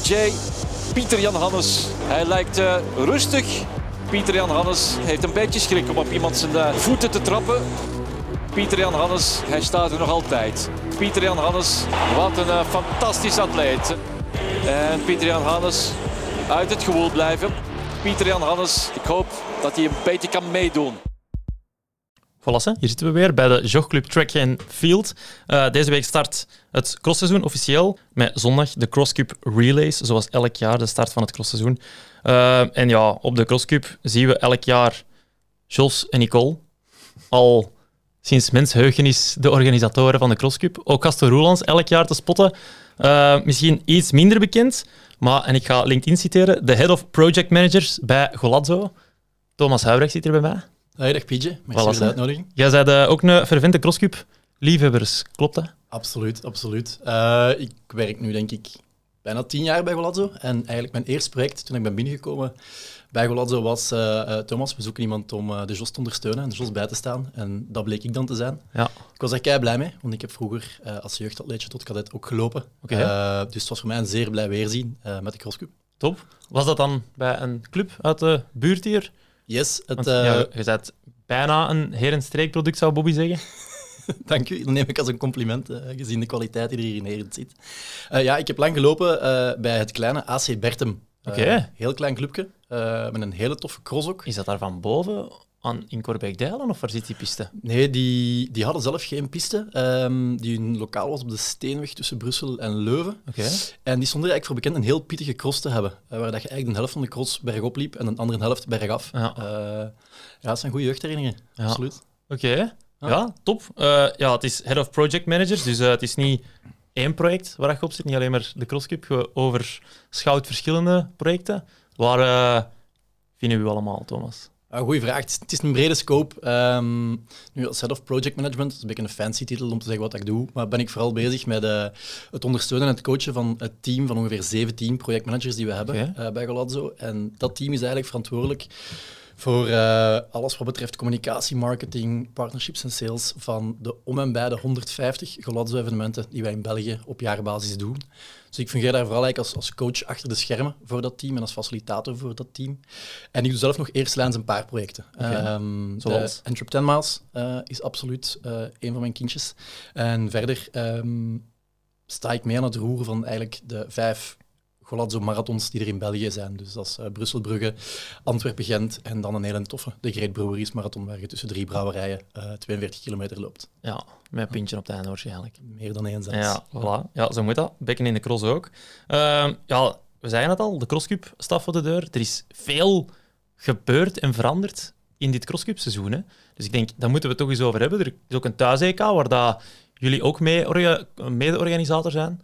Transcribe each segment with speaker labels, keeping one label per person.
Speaker 1: PJ, Pieter-Jan Hannes. Hij lijkt rustig. Pieter-Jan Hannes heeft een beetje schrik om op iemand zijn voeten te trappen. Pieter-Jan Hannes, hij staat er nog altijd. Pieter-Jan Hannes, wat een fantastisch atleet. En Pieter-Jan Hannes uit het gewoel blijven. Pieter-Jan Hannes, ik hoop dat hij een beetje kan meedoen.
Speaker 2: Voilà, hier zitten we weer bij de Jogclub Track and Field. Deze week start het crossseizoen officieel met zondag de Crosscup Relays, zoals elk jaar de start van het crossseizoen. En ja, op de Crosscup zien we elk jaar Jos en Nicole, al sinds mensheugenis de organisatoren van de Crosscup. Ook Gaston Roelands elk jaar te spotten. Misschien iets minder bekend, maar, en ik ga LinkedIn citeren, de Head of Project Managers bij Golazzo. Thomas Huibrecht zit er bij mij.
Speaker 3: Hey, dag PJ, merci voor de uitnodiging.
Speaker 2: Jij bent ook een fervente Crosscup-liefhebbers, klopt dat?
Speaker 3: Absoluut, absoluut. Ik werk nu denk ik bijna 10 jaar bij Golazzo. En eigenlijk mijn eerste project, toen ik ben binnengekomen bij Golazzo, was Thomas, we zoeken iemand om de Jos te ondersteunen en de Jos bij te staan. En dat bleek ik dan te zijn.
Speaker 2: Ja.
Speaker 3: Ik was daar kei blij mee, want ik heb vroeger als jeugdatleetje tot cadet ook gelopen.
Speaker 2: Okay.
Speaker 3: Dus het was voor mij een zeer blij weerzien met de Crosscup.
Speaker 2: Top. Was dat dan bij een club uit de buurt hier?
Speaker 3: Yes.
Speaker 2: Je bent bijna een heer- en streekproduct, zou Bobby zeggen.
Speaker 3: Dank u, dat neem ik als een compliment, gezien de kwaliteit die er hier in Herent zit. Ik heb lang gelopen bij het kleine AC Bertem. Heel klein clubje, met een hele toffe cross ook.
Speaker 2: Is dat daar van boven in Corbeek-Dijlen, of waar zit die piste?
Speaker 3: Nee, die hadden zelf geen piste. Die hun lokaal was op de Steenweg tussen Brussel en Leuven. En die stonden er eigenlijk voor bekend een heel pittige cross te hebben, waar dat je eigenlijk de helft van de cross bergop liep en de andere helft bergaf.
Speaker 2: Ja.
Speaker 3: Dat zijn goede jeugdherinneringen, absoluut.
Speaker 2: Ja, top. Het is Head of Project Managers, dus het is niet één project waar je op zit, niet alleen maar de Crosscup. Je overschouwt verschillende projecten. Waar vinden we allemaal, Thomas?
Speaker 3: Goeie vraag. Het is een brede scope. Nu, als Head of Project Management, dat is een beetje een fancy titel om te zeggen wat ik doe, maar ben ik vooral bezig met het ondersteunen en het coachen van het team van ongeveer 17 projectmanagers die we hebben bij Golazzo. En dat team is eigenlijk verantwoordelijk voor alles wat betreft communicatie, marketing, partnerships en sales van de om en bij de 150 Golazzo-evenementen die wij in België op jaarbasis doen. Dus ik fungeer daar vooral eigenlijk als coach achter de schermen voor dat team en als facilitator voor dat team. En ik doe zelf nog eerstlijns een paar projecten.
Speaker 2: Zoals?
Speaker 3: Antwerp 10 Miles is absoluut een van mijn kindjes. En verder sta ik mee aan het roeren van eigenlijk de 5 Golazzo-marathons die er in België zijn. Dus dat is Brussel-Brugge, Antwerpen-Gent en dan een hele toffe, de Great Breweries Marathon, waar je tussen 3 brouwerijen 42 kilometer loopt.
Speaker 2: Ja, met een pintje op het einde waarschijnlijk.
Speaker 3: Meer dan één zelfs.
Speaker 2: Ja, voilà. Ja, zo moet dat. Bekken in de cross ook. We zeiden het al, de Crosscup staat voor de deur. Er is veel gebeurd en veranderd in dit Crosscup-seizoen. Hè? Dus ik denk, daar moeten we het toch eens over hebben. Er is ook een thuis-EK, waar dat jullie ook mede-organisator zijn.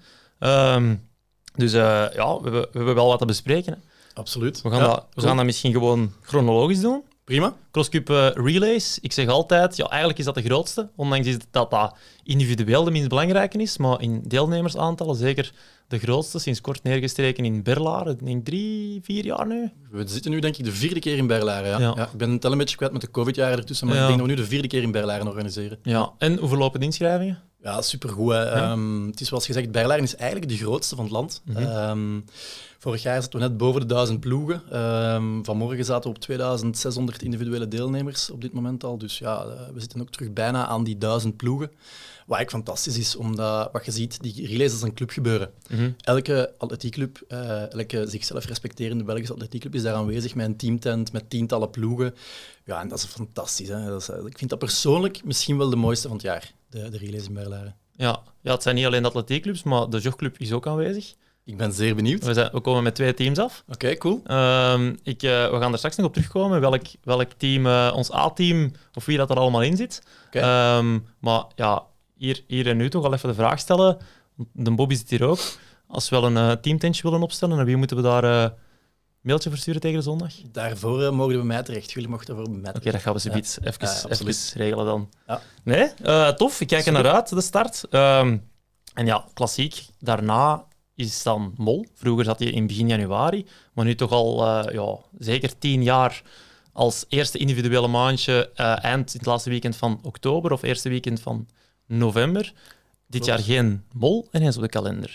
Speaker 2: Dus we hebben wel wat te bespreken. Hè.
Speaker 3: Absoluut.
Speaker 2: We gaan dat misschien gewoon chronologisch doen.
Speaker 3: Prima.
Speaker 2: Crosscup Relays, ik zeg altijd, eigenlijk is dat de grootste. Ondanks dat individueel de minst belangrijke is, maar in deelnemersaantallen zeker de grootste. Sinds kort neergestreken in Berlaren, ik denk 3-4 jaar nu.
Speaker 3: We zitten nu denk ik de 4e keer in Berlaren. Ja. Ik ben het al een beetje kwijt met de COVID-jaren ertussen, maar ik denk dat we nu de 4e keer in Berlaren organiseren.
Speaker 2: Ja. En hoe verlopen de inschrijvingen?
Speaker 3: Ja, supergoed. Het is zoals gezegd, Berlaren is eigenlijk de grootste van het land. Vorig jaar zaten we net boven de 1000 ploegen. Vanmorgen zaten we op 2600 individuele deelnemers op dit moment al. Dus we zitten ook terug bijna aan die 1000 ploegen. Wat eigenlijk fantastisch is, omdat wat je ziet, die relays is een clubgebeuren. Elke atletiekclub, elke zichzelf respecterende Belgische atletiekclub is daar aanwezig met een teamtent, met tientallen ploegen. Ja, en dat is fantastisch. Hè. Ik vind dat persoonlijk misschien wel de mooiste van het jaar, de relays in Berlaren.
Speaker 2: Ja, het zijn niet alleen de atletiekclubs, maar de jogclub is ook aanwezig.
Speaker 3: Ik ben zeer benieuwd.
Speaker 2: We komen met 2 teams af.
Speaker 3: Oké, cool.
Speaker 2: We gaan er straks nog op terugkomen, welk team, ons A-team, of wie dat er allemaal in zit. Maar ja, hier en nu toch al even de vraag stellen. De Bobby zit hier ook. Als we wel een teamtentje willen opstellen, en wie moeten we daar een mailtje versturen tegen de zondag?
Speaker 3: Daarvoor mogen we bij mij terecht. Jullie mogen daarvoor bij mij terecht.
Speaker 2: Oké, dat gaan we zoiets even regelen dan.
Speaker 3: Ja.
Speaker 2: Nee, tof. Ik kijk er naar uit, de start. En ja, klassiek. Daarna is dan Mol. Vroeger zat hij in begin januari, maar nu toch al zeker 10 jaar als eerste individuele maandje eind in het laatste weekend van oktober of eerste weekend van november. Dit jaar geen Mol en eens op de kalender.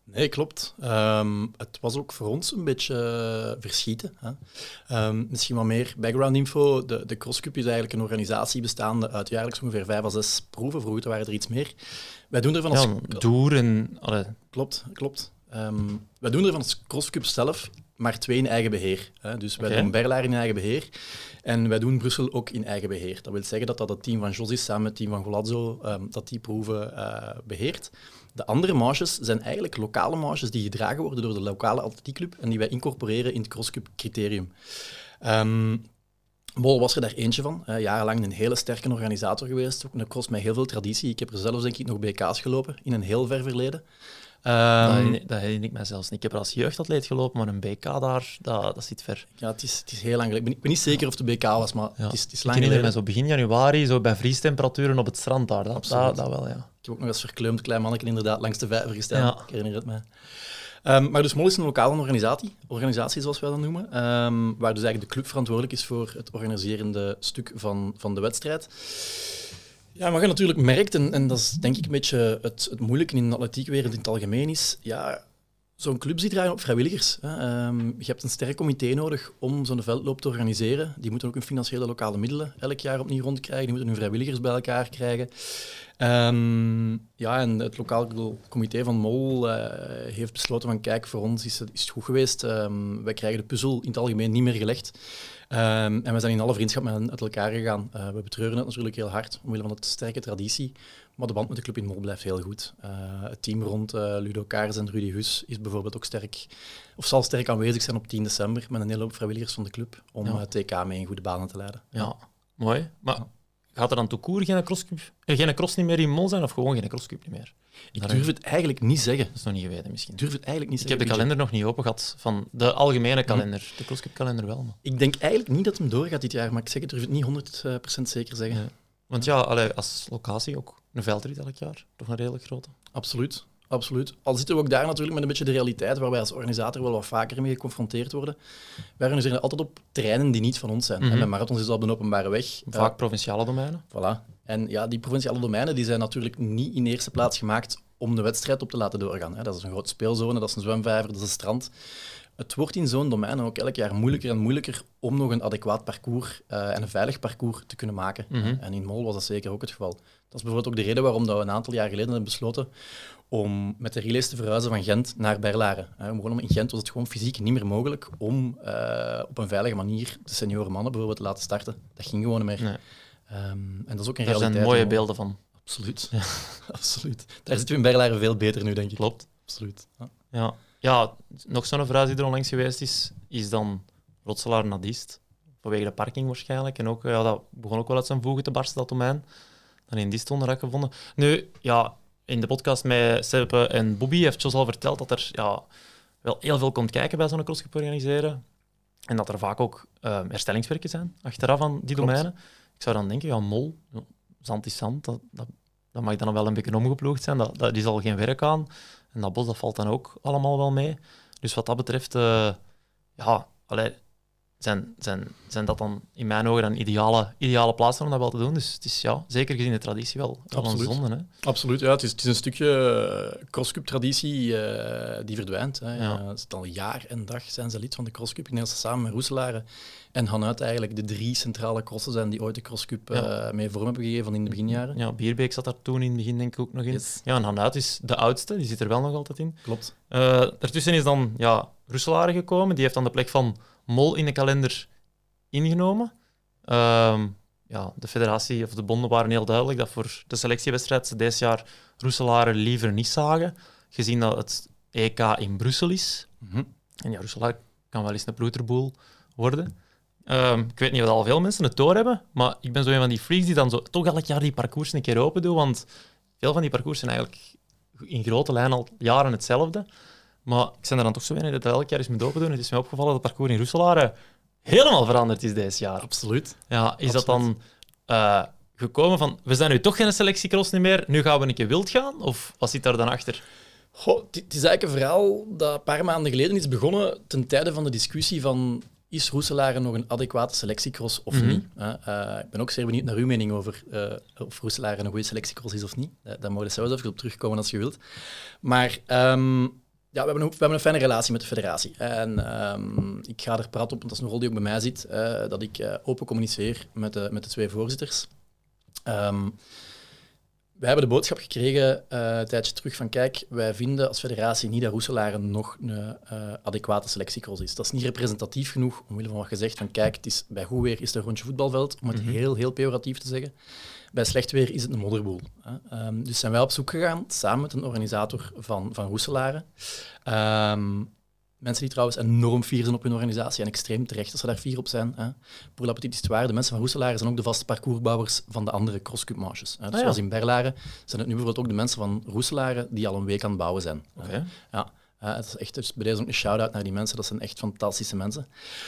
Speaker 3: Nee, klopt. Het was ook voor ons een beetje verschieten. Hè. Misschien wat meer background info. De CrossCup is eigenlijk een organisatie bestaande uit jaarlijks ongeveer 5 à 6 proeven. Vroeger waren er iets meer. Wij doen ervan als...
Speaker 2: Doer en...
Speaker 3: Klopt. Wij doen ervan als CrossCup zelf maar 2 in eigen beheer. Hè. Dus wij doen Berlaren in eigen beheer en wij doen Brussel ook in eigen beheer. Dat wil zeggen dat het team van Jos is samen met het team van Golazzo dat die proeven beheert. De andere manches zijn eigenlijk lokale manches die gedragen worden door de lokale atletiekclub en die wij incorporeren in het CrossCup criterium. Mol was er daar eentje van. Jarenlang een hele sterke organisator geweest. Ook een cross met heel veel traditie. Ik heb er zelfs denk ik nog BK's gelopen in een heel ver verleden.
Speaker 2: Dat herinner ik mij zelfs niet. Ik heb er als jeugdatleet gelopen, maar een BK daar, dat zit ver.
Speaker 3: Ja, het is heel lang geleden. Ik ben niet zeker of de BK was, maar het is lang
Speaker 2: geleden.
Speaker 3: geleden.
Speaker 2: Zo begin januari, zo bij vriestemperaturen op het strand daar. Dat wel, ja.
Speaker 3: Ik heb ook nog eens verkleumd klein mannetje inderdaad langs de vijver gestaan.
Speaker 2: Ja.
Speaker 3: Ik herinner het mij. Maar dus MOL is een lokale organisatie zoals wij dat noemen, waar dus eigenlijk de club verantwoordelijk is voor het organiserende stuk van de wedstrijd. Ja, wat je natuurlijk merkt, en dat is denk ik een beetje het moeilijke in de atletiekwereld in het algemeen is, ja, zo'n club zit draaien op vrijwilligers. Hè. Je hebt een sterk comité nodig om zo'n veldloop te organiseren. Die moeten ook hun financiële lokale middelen elk jaar opnieuw rondkrijgen. Die moeten hun vrijwilligers bij elkaar krijgen. Ja, en het lokaal comité van MOL heeft besloten van kijk, voor ons is het goed geweest. Wij krijgen de puzzel in het algemeen niet meer gelegd. En we zijn in alle vriendschap met elkaar gegaan. We betreuren het natuurlijk heel hard, omwille van de sterke traditie. Maar de band met de club in Mol blijft heel goed. Het team rond Ludo Kaars en Rudy Hus is bijvoorbeeld ook zal sterk aanwezig zijn op 10 december met een hele hoop vrijwilligers van de club om het TK mee in goede banen te leiden.
Speaker 2: Ja, mooi. Maar gaat er dan tout court geen cross niet meer in Mol zijn of gewoon geen crosscup niet meer?
Speaker 3: Ik durf het eigenlijk niet zeggen.
Speaker 2: Dat is nog niet geweten misschien.
Speaker 3: Ik durf het eigenlijk niet
Speaker 2: Ik
Speaker 3: zeggen.
Speaker 2: heb de kalender nog niet open gehad van de algemene kalender. De crosscup kalender wel. Maar.
Speaker 3: Ik denk eigenlijk niet dat hem doorgaat dit jaar, maar ik durf het niet 100% zeker zeggen.
Speaker 2: Ja. Want ja, als locatie ook een veldrit elk jaar. Toch een redelijk grote.
Speaker 3: Absoluut. Al zitten we ook daar natuurlijk met een beetje de realiteit waar wij als organisator wel wat vaker mee geconfronteerd worden. Wij organiseren altijd op terreinen die niet van ons zijn. En met marathons is dat op een openbare weg.
Speaker 2: Vaak provinciale domeinen.
Speaker 3: Voilà. En ja, die provinciale domeinen die zijn natuurlijk niet in eerste plaats gemaakt om de wedstrijd op te laten doorgaan. Dat is een grote speelzone, dat is een zwemvijver, dat is een strand. Het wordt in zo'n domein ook elk jaar moeilijker en moeilijker om nog een adequaat parcours en een veilig parcours te kunnen maken. En in Mol was dat zeker ook het geval. Dat is bijvoorbeeld ook de reden waarom we een aantal jaar geleden hebben besloten om met de relays te verhuizen van Gent naar Berlaren. In Gent was het gewoon fysiek niet meer mogelijk om op een veilige manier de senioren mannen bijvoorbeeld te laten starten. Dat ging gewoon niet meer.
Speaker 2: Nee.
Speaker 3: En dat is ook een
Speaker 2: Daar
Speaker 3: realiteit.
Speaker 2: zijn mooie beelden van.
Speaker 3: Absoluut. Ja. Absoluut. Daar zitten we in Berlaren veel beter nu, denk ik.
Speaker 2: Klopt.
Speaker 3: Absoluut.
Speaker 2: Ja, nog zo'n verhuis die er onlangs geweest is dan Rotselaar naar Diest. Vanwege de parking waarschijnlijk. En ook, dat begon ook wel uit zijn voegen te barsten, dat domein. Dan in Diest onderdak gevonden. Nu, ja, in de podcast met Seppe en Bobby heeft Jos al verteld dat er wel heel veel komt kijken bij zo'n crosscup organiseren. En dat er vaak ook herstellingswerken zijn achteraf aan die domeinen. Ik zou dan denken, Mol, zand is zand, dat mag dan wel een beetje omgeploegd zijn. Dat is al geen werk aan. En dat bos, dat valt dan ook allemaal wel mee. Dus wat dat betreft, zijn dat dan in mijn ogen dan ideale plaatsen om dat wel te doen. Dus het is zeker gezien de traditie wel een zonde. Hè?
Speaker 3: Absoluut, ja. Het is een stukje crosscup-traditie die verdwijnt. Hè. Het is al jaar en dag zijn ze lid van de crosscup. Ik denk dat ze samen met Roeselare en Hanuit eigenlijk de 3 centrale crossen zijn die ooit de crosscup mee vorm hebben gegeven van in de beginjaren.
Speaker 2: Ja, Bierbeek zat daar toen in het begin denk ik ook nog in.
Speaker 3: Yes.
Speaker 2: Ja, en Hanuit is de oudste, die zit er wel nog altijd in.
Speaker 3: Klopt.
Speaker 2: Daartussen is dan Roeselare gekomen, die heeft dan de plek van Mol in de kalender ingenomen. De federatie of de bonden waren heel duidelijk dat voor de selectiewedstrijd ze deze jaar Roeselare liever niet zagen, gezien dat het EK in Brussel is. En Roeselare kan wel eens een ploeterboel worden. Ik weet niet of al veel mensen het doorhebben, maar ik ben zo een van die freaks die dan zo toch elk jaar die parcours een keer open doen, want veel van die parcours zijn eigenlijk in grote lijnen al jaren hetzelfde. Maar ik ben er dan toch zo weinig dat elk jaar eens moet open doen. Het is mij opgevallen dat het parcours in Roeselare helemaal veranderd is deze jaar.
Speaker 3: Absoluut.
Speaker 2: Ja, is dat dan gekomen van, we zijn nu toch geen selectiecross niet meer, nu gaan we een keer wild gaan? Of wat zit daar dan achter?
Speaker 3: Het is eigenlijk een verhaal dat een paar maanden geleden is begonnen ten tijde van de discussie van is Roeselare nog een adequate selectiecross of niet? Ik ben ook zeer benieuwd naar uw mening over of Roeselare een goede selectiecross is of niet. Daar mogen we zelfs even op terugkomen als je wilt. Maar Ja, we hebben een fijne relatie met de federatie. En ik ga er praten op, want dat is een rol die ook bij mij zit, dat ik open communiceer met de 2 voorzitters. Wij hebben de boodschap gekregen een tijdje terug van kijk, wij vinden als federatie niet dat Roeselare nog een adequate selectiecross is. Dat is niet representatief genoeg, omwille van wat je zegt, van kijk, het is, bij goed weer is het een rondje voetbalveld, om het heel, heel pejoratief te zeggen. Bij slecht weer is het een modderboel. Dus zijn wij op zoek gegaan, samen met een organisator van Roeselare. Mensen die trouwens enorm fier zijn op hun organisatie en extreem terecht als ze daar fier op zijn. Pour la petite histoire, de mensen van Roeselare zijn ook de vaste parcoursbouwers van de andere crosscup-manches. Dus zoals in Berlare zijn het nu bijvoorbeeld ook de mensen van Roeselare die al een week aan het bouwen zijn.
Speaker 2: Okay.
Speaker 3: Het is echt, dus bij deze ook een shout-out naar die mensen, dat zijn echt fantastische mensen.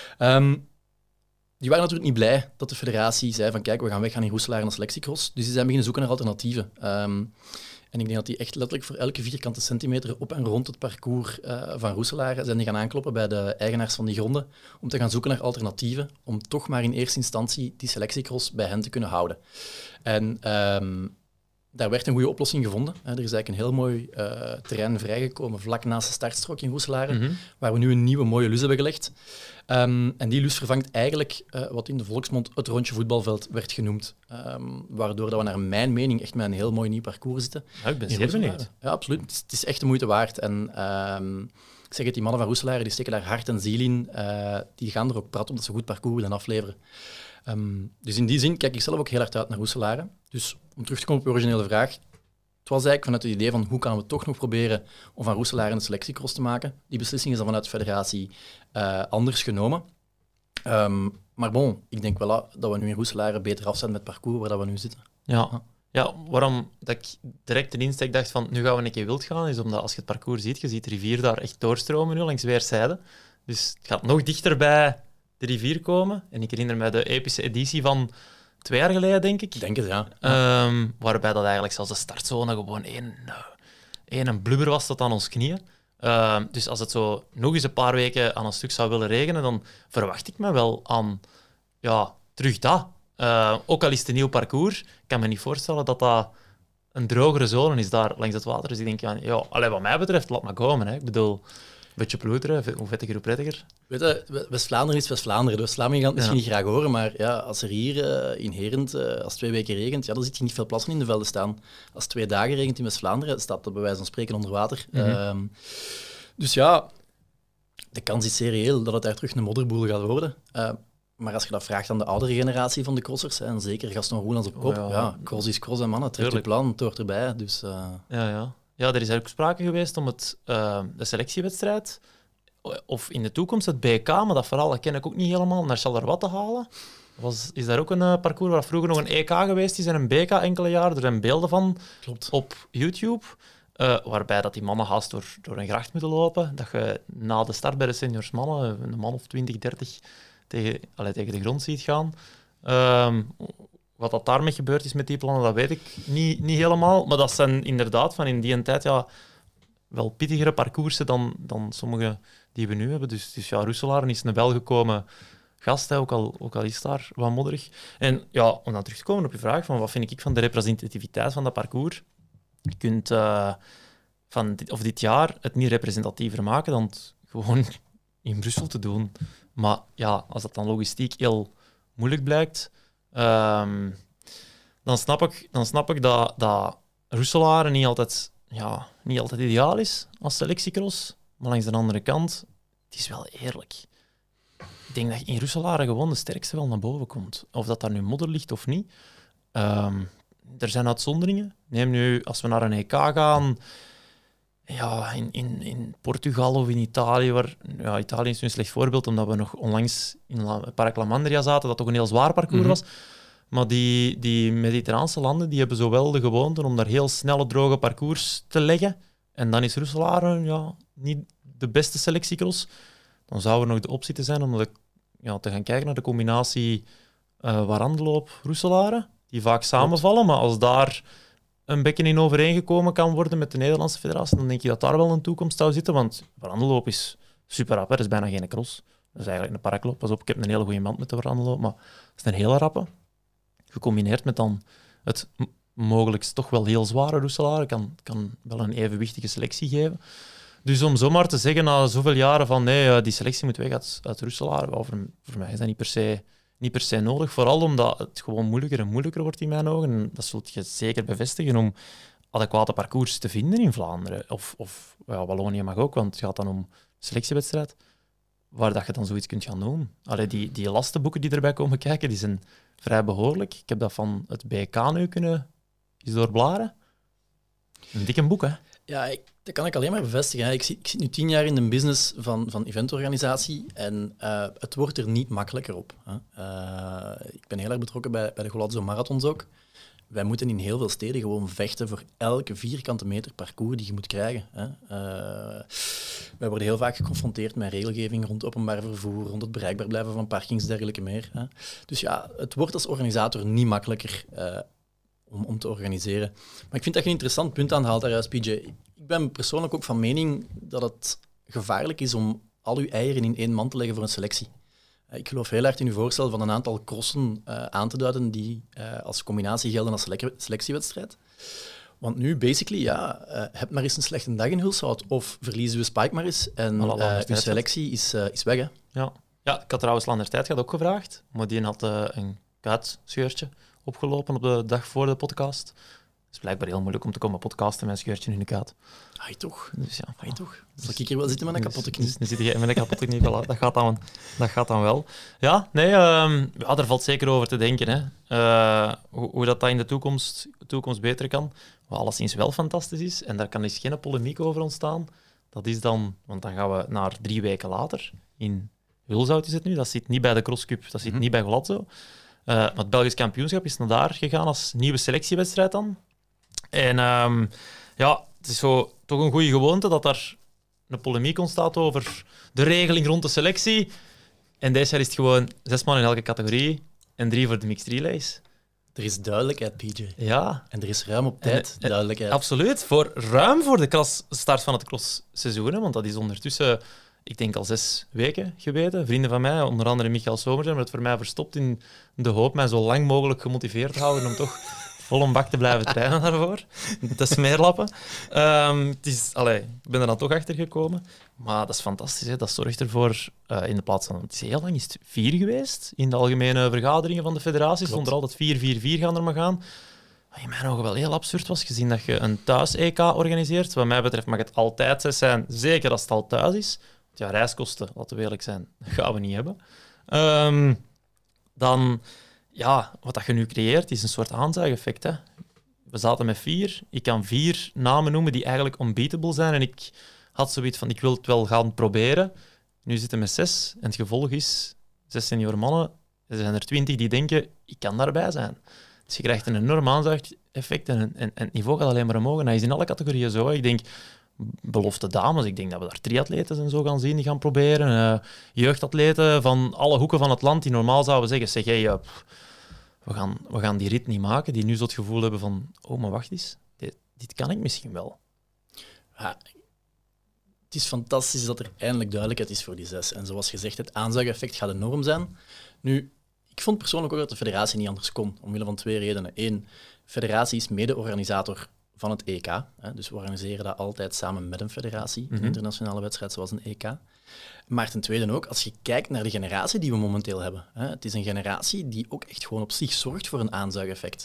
Speaker 3: Die waren natuurlijk niet blij dat de federatie zei van kijk, we gaan weggaan in Roeselare naar selectiecross. Dus die zijn beginnen zoeken naar alternatieven. En ik denk dat die echt letterlijk voor elke vierkante centimeter op en rond het parcours van Roeselare zijn die gaan aankloppen bij de eigenaars van die gronden om te gaan zoeken naar alternatieven, om toch maar in eerste instantie die selectiecross bij hen te kunnen houden. En daar werd een goede oplossing gevonden. Er is eigenlijk een heel mooi terrein vrijgekomen vlak naast de startstrook in Roeselare, waar we nu een nieuwe mooie lus hebben gelegd. En die lus vervangt eigenlijk wat in de volksmond het rondje voetbalveld werd genoemd. Waardoor dat we naar mijn mening echt met een heel mooi nieuw parcours zitten.
Speaker 2: Ja, ik ben zeer benieuwd.
Speaker 3: Ja, absoluut. Het is echt de moeite waard. En ik zeg het, die mannen van Roeselare die steken daar hart en ziel in. Die gaan er ook praten omdat ze een goed parcours willen afleveren. Dus in die zin kijk ik zelf ook heel hard uit naar Roeselare. Dus om terug te komen op je originele vraag. Het was eigenlijk vanuit het idee van hoe kunnen we toch nog proberen om van Roeselare een selectiecross te maken. Die beslissing is dan vanuit de federatie anders genomen. Maar bon, ik denk wel dat we nu in Roeselare beter af zijn met het parcours waar dat we nu zitten.
Speaker 2: Ja, waarom dat ik direct de insteek dacht van nu gaan we een keer wild gaan, is omdat als je het parcours ziet, je ziet de rivier daar echt doorstromen nu langs weerszijden. Dus het gaat nog dichter bij de rivier komen. En ik herinner me de epische editie van 2 jaar geleden, denk ik.
Speaker 3: Ik denk het, ja.
Speaker 2: Waarbij dat eigenlijk zelfs de startzone gewoon één blubber was tot aan ons knieën. Dus als het zo nog eens een paar weken aan een stuk zou willen regenen, dan verwacht ik me wel aan terug dat. Ook al is het een nieuw parcours, ik kan me niet voorstellen dat dat een drogere zone is daar langs het water. Dus ik denk, wat mij betreft, laat maar komen. Hè. Ik bedoel, een beetje ploeteren, hoe vettiger, hoe prettiger.
Speaker 3: Weet je, West-Vlaanderen is West-Vlaanderen. De West-Vlamingen gaan het misschien niet graag horen, maar ja, als er hier inherent, als 2 weken regent, dan zit je niet veel plassen in de velden staan. Als 2 dagen regent in West-Vlaanderen, staat dat bij wijze van spreken onder water. Dus ja, de kans is zeer reëel dat het daar terug een modderboel gaat worden. Maar als je dat vraagt aan de oudere generatie van de crossers, en zeker Gaston Roelans op kop, cross is cross en mannen, trekt je plan, het hoort erbij. Dus,
Speaker 2: Ja, er is ook sprake geweest om de selectiewedstrijd, of in de toekomst het BK, maar dat verhaal ken ik ook niet helemaal, naar Charleroi te halen. Is daar ook een parcours waar vroeger nog een EK geweest is en een BK enkele jaren? Er zijn beelden van op YouTube, waarbij dat die mannen haast door een gracht moeten lopen, dat je na de start bij de seniors mannen, een man of 20, 30 tegen de grond ziet gaan. Wat dat daarmee gebeurd is met die plannen, dat weet ik niet helemaal. Maar dat zijn inderdaad van in die tijd wel pittigere parcoursen dan sommige die we nu hebben. Dus Roeselare is een welgekomen gast, ook al is daar wat modderig. En om dan terug te komen op je vraag, van wat vind ik van de representativiteit van dat parcours? Je kunt dit jaar het niet representatiever maken dan het gewoon in Brussel te doen. Maar ja, als dat dan logistiek heel moeilijk blijkt, dan snap ik dat Roeselare niet altijd ideaal is als selectiecross. Maar langs de andere kant, het is wel eerlijk. Ik denk dat je in Roeselare gewoon de sterkste wel naar boven komt. Of dat daar nu modder ligt of niet. Er zijn uitzonderingen. Neem nu, als we naar een EK gaan, in Portugal of in Italië, Italië is nu een slecht voorbeeld, omdat we nog onlangs in Parc La Mandria zaten, dat toch een heel zwaar parcours was. Maar die mediterraanse landen die hebben zowel de gewoonte om daar heel snelle, droge parcours te leggen. En dan is Roeselare niet de beste selectiecross. Dan zou er nog de optie te zijn om te gaan kijken naar de combinatie Warandeloop-Roeselare, die vaak samenvallen. Maar als daar een bekken in overeengekomen kan worden met de Nederlandse federatie, dan denk je dat daar wel een toekomst zou zitten. Want Warandeloop is super rap, dat is bijna geen cross. Dat is eigenlijk een parkloop. Pas op, ik heb een hele goede band met de Warandeloop, maar het is een hele rappe. Gecombineerd met dan het mogelijk toch wel heel zware Roeselare, kan wel een evenwichtige selectie geven. Dus om zomaar te zeggen na zoveel jaren van nee, die selectie moet weg uit Roeselare, wel, voor mij is dat niet per se nodig. Vooral omdat het gewoon moeilijker en moeilijker wordt in mijn ogen. En dat zult je zeker bevestigen om adequate parcours te vinden in Vlaanderen. Of Wallonië mag ook, want het gaat dan om selectiewedstrijd. Waar dat je dan zoiets kunt gaan doen. Allee, die lastenboeken die erbij komen kijken, die zijn vrij behoorlijk. Ik heb dat van het BK nu kunnen eens doorbladeren. Een dikke boek, hè? Ja,
Speaker 3: dat kan ik alleen maar bevestigen. Hè. Ik zit nu 10 jaar in de business van eventorganisatie en het wordt er niet makkelijker op. Hè. Ik ben heel erg betrokken bij de Golazzo Marathons ook. Wij moeten in heel veel steden gewoon vechten voor elke vierkante meter parcours die je moet krijgen. Hè. Wij worden heel vaak geconfronteerd met regelgeving rond openbaar vervoer, rond het bereikbaar blijven van parkings en dergelijke meer. Hè. Dus ja, het wordt als organisator niet makkelijker om te organiseren. Maar ik vind dat je een interessant punt aanhaalt daaruit, PJ. Ik ben persoonlijk ook van mening dat het gevaarlijk is om al uw eieren in één mand te leggen voor een selectie. Ik geloof heel erg in uw voorstel van een aantal crossen aan te duiden die als combinatie gelden als selectiewedstrijd. Want nu, basically, heb maar eens een slechte dag in Hulshout of verlies uw spike maar eens en uw selectie is weg. Hè?
Speaker 2: Ja, ik had trouwens Landertijd ook gevraagd, maar die had een kuitscheurtje opgelopen op de dag voor de podcast. Het is blijkbaar heel moeilijk om te komen podcasten met een scheurtje in de kuit.
Speaker 3: Ai toch.
Speaker 2: Dus ja,
Speaker 3: ai toch. Zal ik hier wel zitten met een kapotte knie?
Speaker 2: Nu zit jij met een kapotte knie, voilà. Dat gaat dan wel. Ja, nee, daar valt zeker over te denken. Hè. Hoe dat in de toekomst beter kan. Wat alleszins wel fantastisch is, en daar kan dus geen polemiek over ontstaan, dat is dan, want dan gaan we naar 3 weken later, in Hulshout is het nu, dat zit niet bij de Crosscup, dat zit niet bij Golazzo. Maar het Belgisch kampioenschap is naar daar gegaan als nieuwe selectiewedstrijd dan. En het is zo, toch een goede gewoonte dat daar een polemiek ontstaat over de regeling rond de selectie. En deze jaar is het gewoon 6 man in elke categorie en 3 voor de mixed relays.
Speaker 3: Er is duidelijkheid, PJ.
Speaker 2: Ja.
Speaker 3: En er is ruim op tijd duidelijkheid.
Speaker 2: Absoluut. Ruim voor de start van het crossseizoen, want dat is ondertussen, ik denk, al 6 weken geweten. Vrienden van mij, onder andere Michael Somers, hebben het voor mij verstopt in de hoop mij zo lang mogelijk gemotiveerd te houden om toch vol een bak te blijven trainen daarvoor. Te smeerlappen. Ik ben er dan toch achter gekomen. Maar dat is fantastisch. Hè? Dat zorgt ervoor, in de plaats van... Het is heel lang is het 4 geweest. In de algemene vergaderingen van de federatie stond er altijd 4-4-4 gaan er maar gaan. Wat in mijn ogen wel heel absurd was, gezien dat je een thuis-EK organiseert. Wat mij betreft mag het altijd 6 zijn, zeker als het al thuis is. Ja, reiskosten, laten we eerlijk zijn, dat gaan we niet hebben. Dan... Ja, wat dat je nu creëert, is een soort aanzuigeffect. Hè. We zaten met 4. Ik kan 4 namen noemen die eigenlijk unbeatable zijn. En ik had zoiets van, ik wil het wel gaan proberen. Nu zitten we met 6. En het gevolg is, 6 senior mannen. Er zijn er 20 die denken, ik kan daarbij zijn. Dus je krijgt een enorm aanzuigeffect. En het niveau gaat alleen maar omhoog. En dat is in alle categorieën zo. Hè. Ik denk, belofte dames. Ik denk dat we daar triatleten en zo gaan zien, die gaan proberen. Jeugdatleten van alle hoeken van het land, die normaal zouden zeggen, zeg jij, we gaan die rit niet maken, die nu zo het gevoel hebben van, oh, maar wacht eens, dit kan ik misschien wel.
Speaker 3: Ja, het is fantastisch dat er eindelijk duidelijkheid is voor die 6. En zoals gezegd, het aanzuigeffect gaat enorm zijn. Nu, ik vond persoonlijk ook dat de federatie niet anders kon, omwille van 2 redenen. 1, de federatie is mede-organisator van het EK. Hè, dus we organiseren dat altijd samen met een federatie, een internationale wedstrijd zoals een EK. Maar ten tweede ook, als je kijkt naar de generatie die we momenteel hebben. Hè, het is een generatie die ook echt gewoon op zich zorgt voor een aanzuigeffect.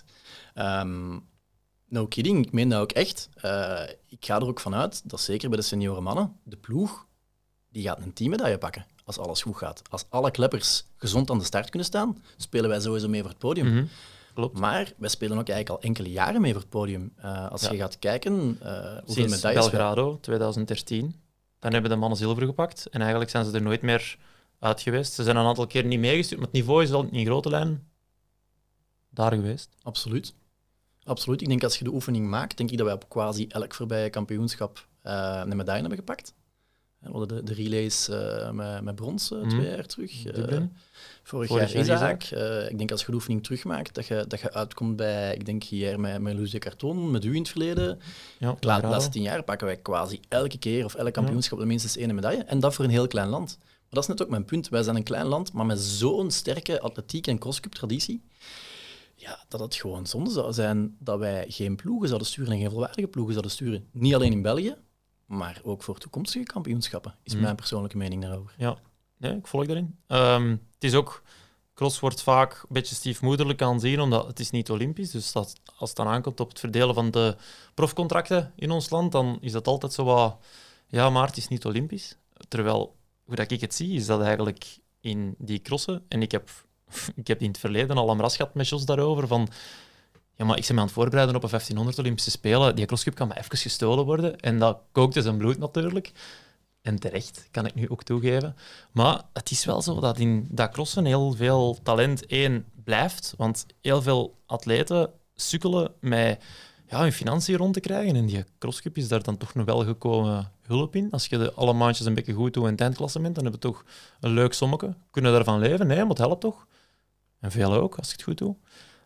Speaker 3: No kidding, ik meen dat ook echt. Ik ga er ook vanuit dat zeker bij de senioren mannen, de ploeg, die gaat een teammedaille pakken als alles goed gaat. Als alle kleppers gezond aan de start kunnen staan, spelen wij sowieso mee voor het podium.
Speaker 2: Klopt.
Speaker 3: Maar wij spelen ook eigenlijk al enkele jaren mee voor het podium. Als je gaat kijken hoeveel
Speaker 2: medailles... Belgrado, 2013. Dan hebben de mannen zilver gepakt. En eigenlijk zijn ze er nooit meer uit geweest. Ze zijn een aantal keer niet meegestuurd, maar het niveau is wel in grote lijn daar geweest.
Speaker 3: Absoluut. Absoluut. Ik denk als je de oefening maakt, denk ik dat wij op quasi elk voorbije kampioenschap een medaille hebben gepakt. We hadden de relays met brons 2 jaar terug. Vorig jaar Isaac. Ik denk als je de oefening terugmaakt, dat je uitkomt bij, ik denk hier met Luce de Carton, met u in het verleden.
Speaker 2: Ja,
Speaker 3: de laatste 10 jaar pakken wij quasi elke keer of elk kampioenschap minstens 1 medaille. En dat voor een heel klein land. Maar dat is net ook mijn punt. Wij zijn een klein land, maar met zo'n sterke atletiek- en crosscup-traditie, ja, dat het gewoon zonde zou zijn dat wij geen ploegen zouden sturen en geen volwaardige ploegen zouden sturen. Niet alleen in België, maar ook voor toekomstige kampioenschappen, is mijn persoonlijke mening daarover.
Speaker 2: Ja, nee, ik volg daarin. Het is ook... Cross wordt vaak een beetje stiefmoederlijk aanzien, omdat het is niet Olympisch. Dus als het dan aankomt op het verdelen van de profcontracten in ons land, dan is dat altijd zo wat... Ja, maar het is niet Olympisch. Terwijl, hoe dat ik het zie, is dat eigenlijk in die crossen... En ik heb in het verleden al een ras gehad met Jos daarover, van... Ja, maar ik ben me aan het voorbereiden op een 1500 Olympische Spelen. Die crosscup kan maar even gestolen worden. En dat kookte zijn bloed natuurlijk. En terecht, kan ik nu ook toegeven. Maar het is wel zo dat in dat crossen heel veel talent blijft. Want heel veel atleten sukkelen met hun financiën rond te krijgen. En die crosscup is daar dan toch nog wel gekomen hulp in. Als je alle maandjes een beetje goed doet in het eindklassement, dan heb je toch een leuk sommetje. Kunnen daarvan leven? Nee, maar het helpt toch? En veel ook, als je het goed doet.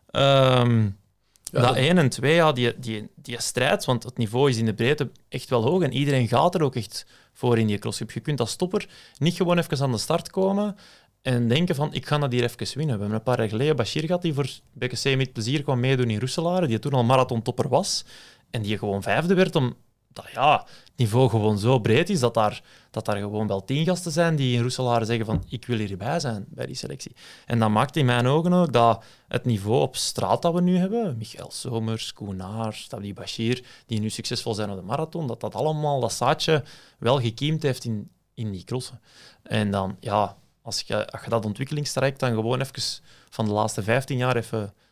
Speaker 2: Dat 1 en 2, die strijd, want het niveau is in de breedte echt wel hoog en iedereen gaat er ook echt voor in die crosscup. Je kunt als stopper niet gewoon even aan de start komen en denken van, ik ga dat hier even winnen. We hebben een paar jaar geleden Bashir gehad, die voor BKC met plezier kwam meedoen in Roeselare, die toen al marathontopper was en die gewoon 5e werd, omdat het niveau gewoon zo breed is dat daar gewoon wel 10 gasten zijn die in Roeselare zeggen van, ik wil hierbij zijn bij die selectie. En dat maakt in mijn ogen ook dat het niveau op straat dat we nu hebben, Michael Somers, Koenaar, Stabli Bashir, die nu succesvol zijn op de marathon, dat allemaal dat zaadje wel gekiemd heeft in die crossen. En dan, als je dat ontwikkelingstraject dan gewoon even van de laatste 15 jaar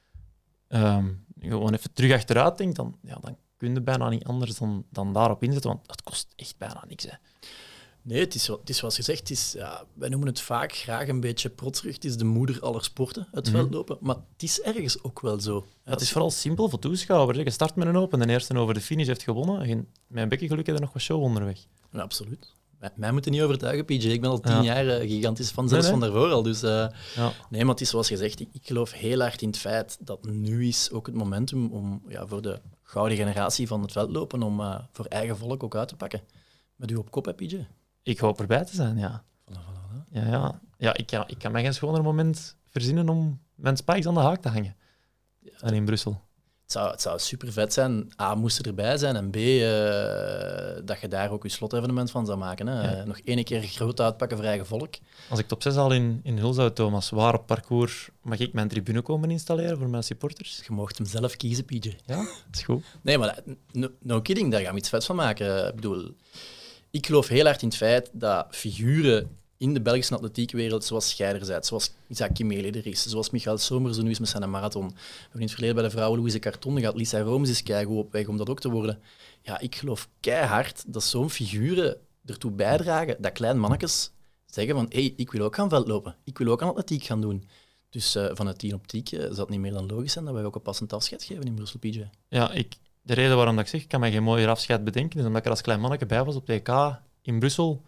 Speaker 2: gewoon even terug achteruit denkt, dan kun je bijna niet anders dan daarop inzetten, want het kost echt bijna niks. Hè.
Speaker 3: Nee, het is zoals gezegd, wij noemen het vaak graag een beetje protserig. Het is de moeder aller sporten, het veldlopen. Maar het is ergens ook wel zo.
Speaker 2: Ja, het is vooral simpel voor toeschouwers. Je start met een open, de eerste over de finish heeft gewonnen. En met een beetje geluk heb je nog wat show onderweg.
Speaker 3: Ja, absoluut. Mij moet je niet overtuigen, PJ. Ik ben al 10 jaar gigantisch fan, zelfs van daarvoor al. Dus, nee, maar het is zoals gezegd, ik geloof heel hard in het feit dat nu is ook het momentum om voor de gouden generatie van het veldlopen om voor eigen volk ook uit te pakken. Met u op kop, hè, PJ?
Speaker 2: Ik hoop erbij te zijn, ja.
Speaker 3: Voilà.
Speaker 2: Ja, ik kan mij geen schoner moment verzinnen om mijn spikes aan de haak te hangen. En in Brussel.
Speaker 3: Het zou super vet zijn. A, moest er erbij zijn. En B, dat je daar ook je slotevenement van zou maken. Hè.
Speaker 2: Ja.
Speaker 3: Nog 1 keer groot uitpakken voor eigen volk.
Speaker 2: Als ik top 6 al in Hulshout, Thomas, waar op parcours mag ik mijn tribune komen installeren voor mijn supporters?
Speaker 3: Je mocht hem zelf kiezen, PJ.
Speaker 2: Ja, dat is goed.
Speaker 3: Nee, maar no kidding, daar gaan we iets vets van maken. Ik bedoel, ik geloof heel hard in het feit dat figuren in de Belgische atletiekwereld, zoals jij er bent, zoals Isaac Kimeli er is, zoals Michael Somers nu is met zijn marathon. We hebben in het verleden bij de vrouwen Louise Carton gehad, Lisa Rooms is keigoed op weg om dat ook te worden. Ja, ik geloof keihard dat zo'n figuren ertoe bijdragen dat kleine mannetjes zeggen van hey, ik wil ook gaan veldlopen, ik wil ook aan atletiek gaan doen. Dus vanuit die optiek zou het niet meer dan logisch zijn dat wij ook een passend afscheid geven in Brussel, PJ.
Speaker 2: Ja, de reden waarom dat ik zeg, ik kan mij geen mooier afscheid bedenken, is omdat ik er als klein manneke bij was op de EK in Brussel.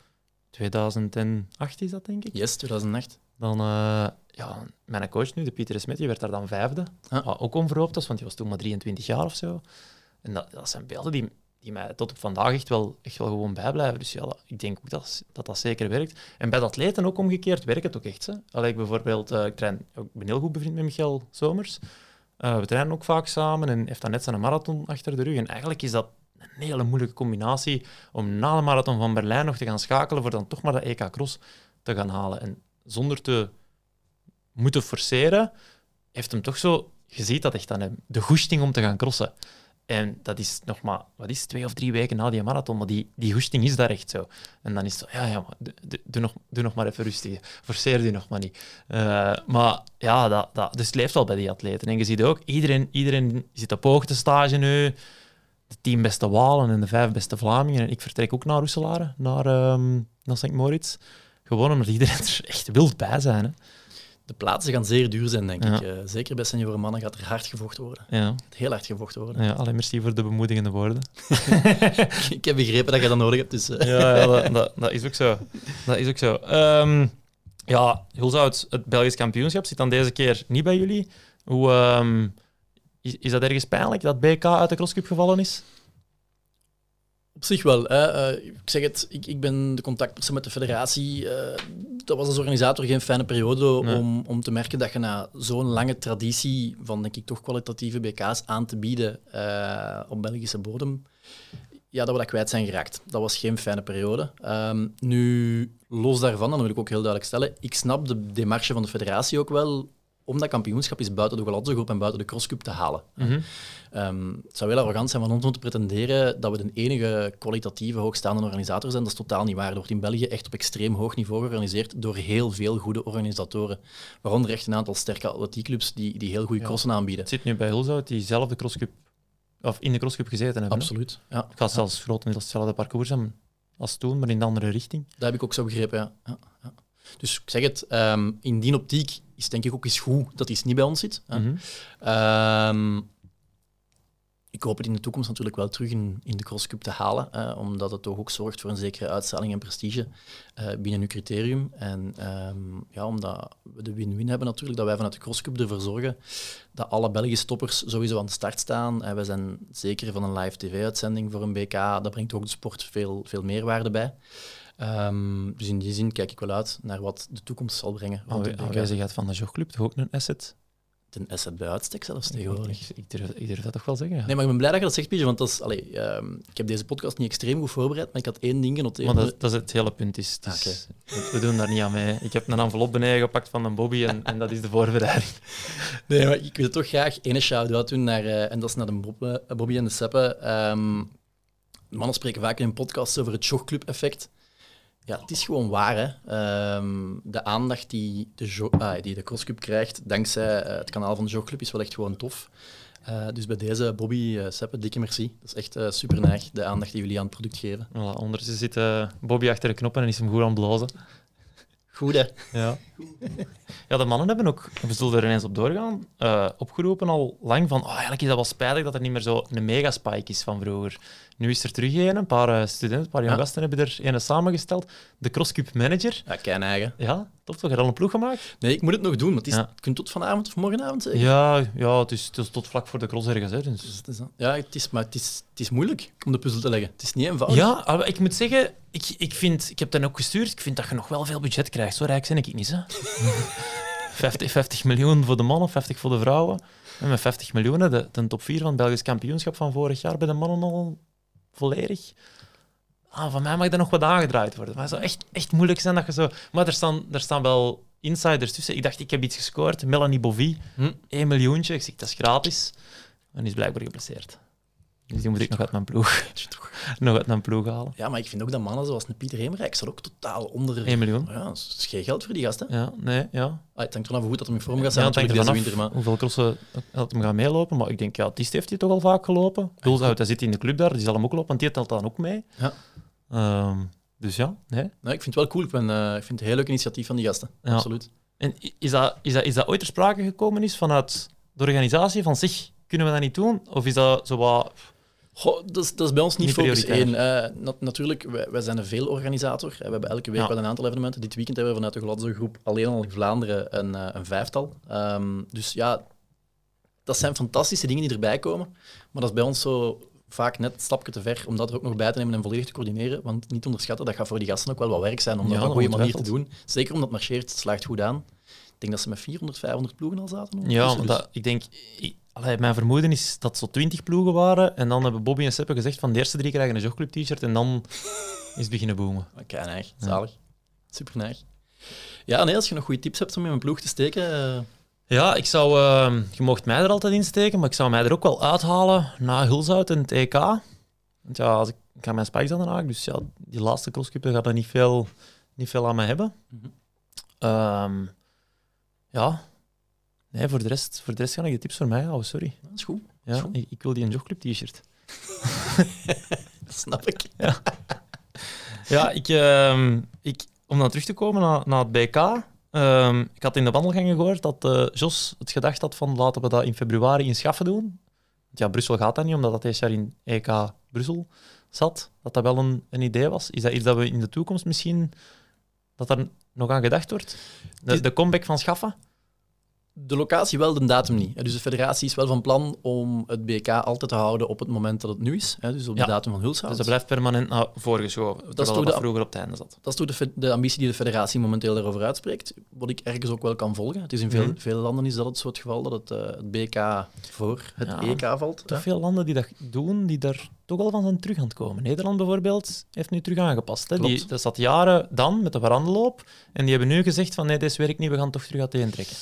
Speaker 2: 2008 is dat, denk ik.
Speaker 3: Yes, 2008.
Speaker 2: Dan, mijn coach nu, de Pieter Smet, die werd daar dan 5e.
Speaker 3: Ah.
Speaker 2: Wat ook onverhoopt was, want die was toen maar 23 jaar of zo. En dat zijn beelden die mij tot op vandaag echt wel gewoon bijblijven. Dus ja, ik denk ook dat zeker werkt. En bij de atleten ook omgekeerd werkt het ook echt. Hè. Allee, bijvoorbeeld, ik ben heel goed bevriend met Michael Somers. We trainen ook vaak samen en heeft dan net zijn marathon achter de rug. En eigenlijk is dat een hele moeilijke combinatie om na de marathon van Berlijn nog te gaan schakelen voor dan toch maar de EK Cross te gaan halen. En zonder te moeten forceren, heeft hem toch zo... Je ziet dat echt aan hem. De goesting om te gaan crossen. En dat is nog maar... 2 of 3 weken na die marathon, maar die goesting is daar echt zo. En dan is het zo... Ja, maar doe nog maar even rustig. Forceer die nog maar niet. Maar ja, dus het leeft wel bij die atleten. En je ziet ook, iedereen zit op hoogtestage nu. De 10 beste Walen en de 5 beste Vlamingen. En ik vertrek ook naar Roeselare, naar St. Moritz. Gewoon omdat iedereen er echt wild bij zijn. Hè.
Speaker 3: De plaatsen gaan zeer duur zijn, denk ik. Zeker bij seniorenmannen gaat er hard gevochten worden.
Speaker 2: Ja.
Speaker 3: Heel hard gevochten worden.
Speaker 2: Ja, alleen merci voor de bemoedigende woorden.
Speaker 3: Ik heb begrepen dat je dat nodig hebt. Dus,
Speaker 2: dat is ook zo. Dat is ook zo. Hulshout, het Belgisch kampioenschap, zit dan deze keer niet bij jullie. Hoe... Is dat ergens pijnlijk dat BK uit de crosscup gevallen is?
Speaker 3: Op zich wel. Ik zeg het, ik ben de contactpersoon met de federatie. Dat was als organisator geen fijne periode om te merken dat je na zo'n lange traditie van, denk ik, toch kwalitatieve BK's aan te bieden op Belgische bodem, ja, dat we dat kwijt zijn geraakt. Dat was geen fijne periode. Nu, los daarvan, en dat wil ik ook heel duidelijk stellen, ik snap de démarche van de federatie ook wel om dat kampioenschap is buiten de Golazzo-groep en buiten de crosscup te halen. Het zou heel arrogant zijn van ons om te pretenderen dat we de enige kwalitatieve hoogstaande organisator zijn. Dat is totaal niet waar. Er wordt in België echt op extreem hoog niveau georganiseerd door heel veel goede organisatoren. Waaronder echt een aantal sterke atletiekclubs die heel goede crossen aanbieden.
Speaker 2: Het zit nu bij Hulshout, die zelf de crosscup, of in de crosscup gezeten hebben.
Speaker 3: Absoluut. Ja.
Speaker 2: Het gaat zelfs grotendeels hetzelfde parcours zijn als toen, maar in de andere richting.
Speaker 3: Dat heb ik ook zo begrepen, ja. Dus ik zeg het, in die optiek is denk ik ook eens goed dat iets niet bij ons zit. Ik hoop het in de toekomst natuurlijk wel terug in de crosscup te halen, omdat het toch ook zorgt voor een zekere uitstraling en prestige binnen uw criterium. En omdat we de win-win hebben natuurlijk, dat wij vanuit de crosscup ervoor zorgen dat alle Belgische toppers sowieso aan de start staan. En wij zijn zeker van een live tv-uitzending voor een BK. Dat brengt ook de sport veel meerwaarde bij. Dus in die zin kijk ik wel uit naar wat de toekomst zal brengen.
Speaker 2: Aanwezigheid van de jogclub, toch ook een asset?
Speaker 3: Een asset bij uitstek zelfs tegenwoordig.
Speaker 2: Ik durf dat toch wel zeggen. Ja.
Speaker 3: Nee, maar ik ben blij dat je dat zegt, Pieter, want dat is, ik heb deze podcast niet extreem goed voorbereid, maar ik had één ding genoteerd.
Speaker 2: Maar dat is het hele punt. We doen daar niet aan mee. Ik heb een envelop beneden gepakt van een Bobby en dat is de voorbereiding.
Speaker 3: Nee, maar ik wil toch graag één shout-out doen naar, en dat is naar de Bobby en de Seppe. De mannen spreken vaak in een podcast over het jogclub-effect. Ja, het is gewoon waar. Hè. De aandacht die de crosscup krijgt dankzij het kanaal van de jogclub is wel echt gewoon tof. Dus bij deze, Bobby, Seppe, dikke merci. Dat is echt super neig, de aandacht die jullie aan het product geven.
Speaker 2: Voilà, ondertussen zit Bobby achter de knoppen en is hem goed aan het blozen.
Speaker 3: Goed, hè?
Speaker 2: Ja. Ja, de mannen hebben ook, we zullen er ineens op doorgaan, opgeroepen al lang van eigenlijk is dat wel spijtig dat er niet meer zo een megaspike is van vroeger. Nu is er terug een paar studenten, een paar jonge gasten hebben er een samengesteld. De CrossCup Manager.
Speaker 3: Ja, kei eigen.
Speaker 2: Ja, tof, toch? Heb je al een ploeg gemaakt?
Speaker 3: Nee, ik moet het nog doen, maar het kunt tot vanavond of morgenavond zeggen.
Speaker 2: Ja, het is tot vlak voor de cross ergens. Hè, dus.
Speaker 3: Ja, het is moeilijk om de puzzel te leggen. Het is niet eenvoudig.
Speaker 2: Ja, ik moet zeggen, ik heb dat ook gestuurd, ik vind dat je nog wel veel budget krijgt. Zo rijk ben ik niet, hè. 50 miljoen voor de mannen, 50 voor de vrouwen. En met 50 miljoen, de top 4 van het Belgisch kampioenschap van vorig jaar bij de mannen al volledig. Van mij mag dat nog wat aangedraaid worden. Maar het zou echt moeilijk zijn dat je zo... Maar er staan wel insiders tussen. Ik dacht, ik heb iets gescoord. Melanie Bovie, 1 miljoentje. Ik zeg, dat is gratis. En die is blijkbaar geblesseerd. Dus die moet ik nog uit mijn ploeg halen.
Speaker 3: Ja, maar ik vind ook dat mannen zoals Pieter Hemerijk zal ook totaal onder...
Speaker 2: 1 miljoen.
Speaker 3: Ja, dat is geen geld voor die gasten.
Speaker 2: Ja, nee, ja.
Speaker 3: Het hangt vanaf hoe goed dat hem in vorm gaat zijn.
Speaker 2: Ja, het hangt
Speaker 3: deze
Speaker 2: ervan
Speaker 3: winter, maar...
Speaker 2: hoeveel crossen dat hem gaat meelopen. Maar ik denk, ja, Tist heeft hij toch al vaak gelopen. Hulshout, hij zit in de club daar, die zal hem ook lopen, want die telt dan ook mee.
Speaker 3: Ja.
Speaker 2: Dus ja, nee.
Speaker 3: Nee, ik vind het wel cool. Ik vind het een heel leuk initiatief van die gasten. Ja. Absoluut.
Speaker 2: En is dat ooit ter sprake gekomen vanuit de organisatie van zich, kunnen we dat niet doen? Of is dat zo wat...
Speaker 3: Goh, dat is bij ons niet focus 1. Natuurlijk, wij zijn een veelorganisator. We hebben elke week wel een aantal evenementen. Dit weekend hebben we vanuit de Golazzo-groep alleen al in Vlaanderen een 5-tal. Dus ja, dat zijn fantastische dingen die erbij komen. Maar dat is bij ons zo vaak net een stapje te ver om dat er ook nog bij te nemen en volledig te coördineren. Want niet onderschatten, dat gaat voor die gasten ook wel wat werk zijn om dat op een goede manier te doen. Zeker omdat het marcheert, het slaagt goed aan. Ik denk dat ze met 400, 500 ploegen al zaten.
Speaker 2: Ja, maar ik denk... mijn vermoeden is dat zo 20 ploegen waren en dan hebben Bobby en Seppe gezegd van de eerste 3 krijgen een jogclub t-shirt en dan is het beginnen boomen.
Speaker 3: Oké, neig. Zalig. Super neig. Ja, nee, als je nog goede tips hebt om in mijn ploeg te steken...
Speaker 2: Ja, je mocht mij er altijd in steken, maar ik zou mij er ook wel uithalen na Hulshout en het EK. Want ja, ik ga mijn spikes aan raken, dus ja, die laatste crosscuppen gaat er niet veel aan mij hebben. Ja... Nee, voor de rest ga ik de tips voor mij houden, sorry.
Speaker 3: Dat is goed.
Speaker 2: Ja, is goed. Ik wil die een jogclub t-shirt.
Speaker 3: Dat snap ik.
Speaker 2: Ja, om dan terug te komen naar het BK. Ik had in de wandelgangen gehoord dat Jos het gedacht had van laten we dat in februari in Schaffen doen. Want ja, Brussel gaat dat niet, omdat dat deze jaar in EK Brussel zat. Dat wel een idee was. Is dat iets dat we in de toekomst misschien... dat er nog aan gedacht wordt? De comeback van Schaffen?
Speaker 3: De locatie wel, de datum niet. Dus de federatie is wel van plan om het BK altijd te houden op het moment dat het nu is. Dus op de datum van Hulshout.
Speaker 2: Dus dat blijft permanent naar voren geschoven. Dat is toch vroeger op het einde zat.
Speaker 3: Dat is toch de ambitie die de federatie momenteel daarover uitspreekt. Wat ik ergens ook wel kan volgen. Het is in veel landen is dat het zo het geval dat het BK voor het EK valt.
Speaker 2: Toch veel landen die dat doen, die daar toch al van zijn terug aan het komen. Nederland bijvoorbeeld heeft nu terug aangepast. Hè. Dat zat jaren dan met de verandeloop. En die hebben nu gezegd van nee, dit werkt niet, we gaan toch terug uiteentrekken.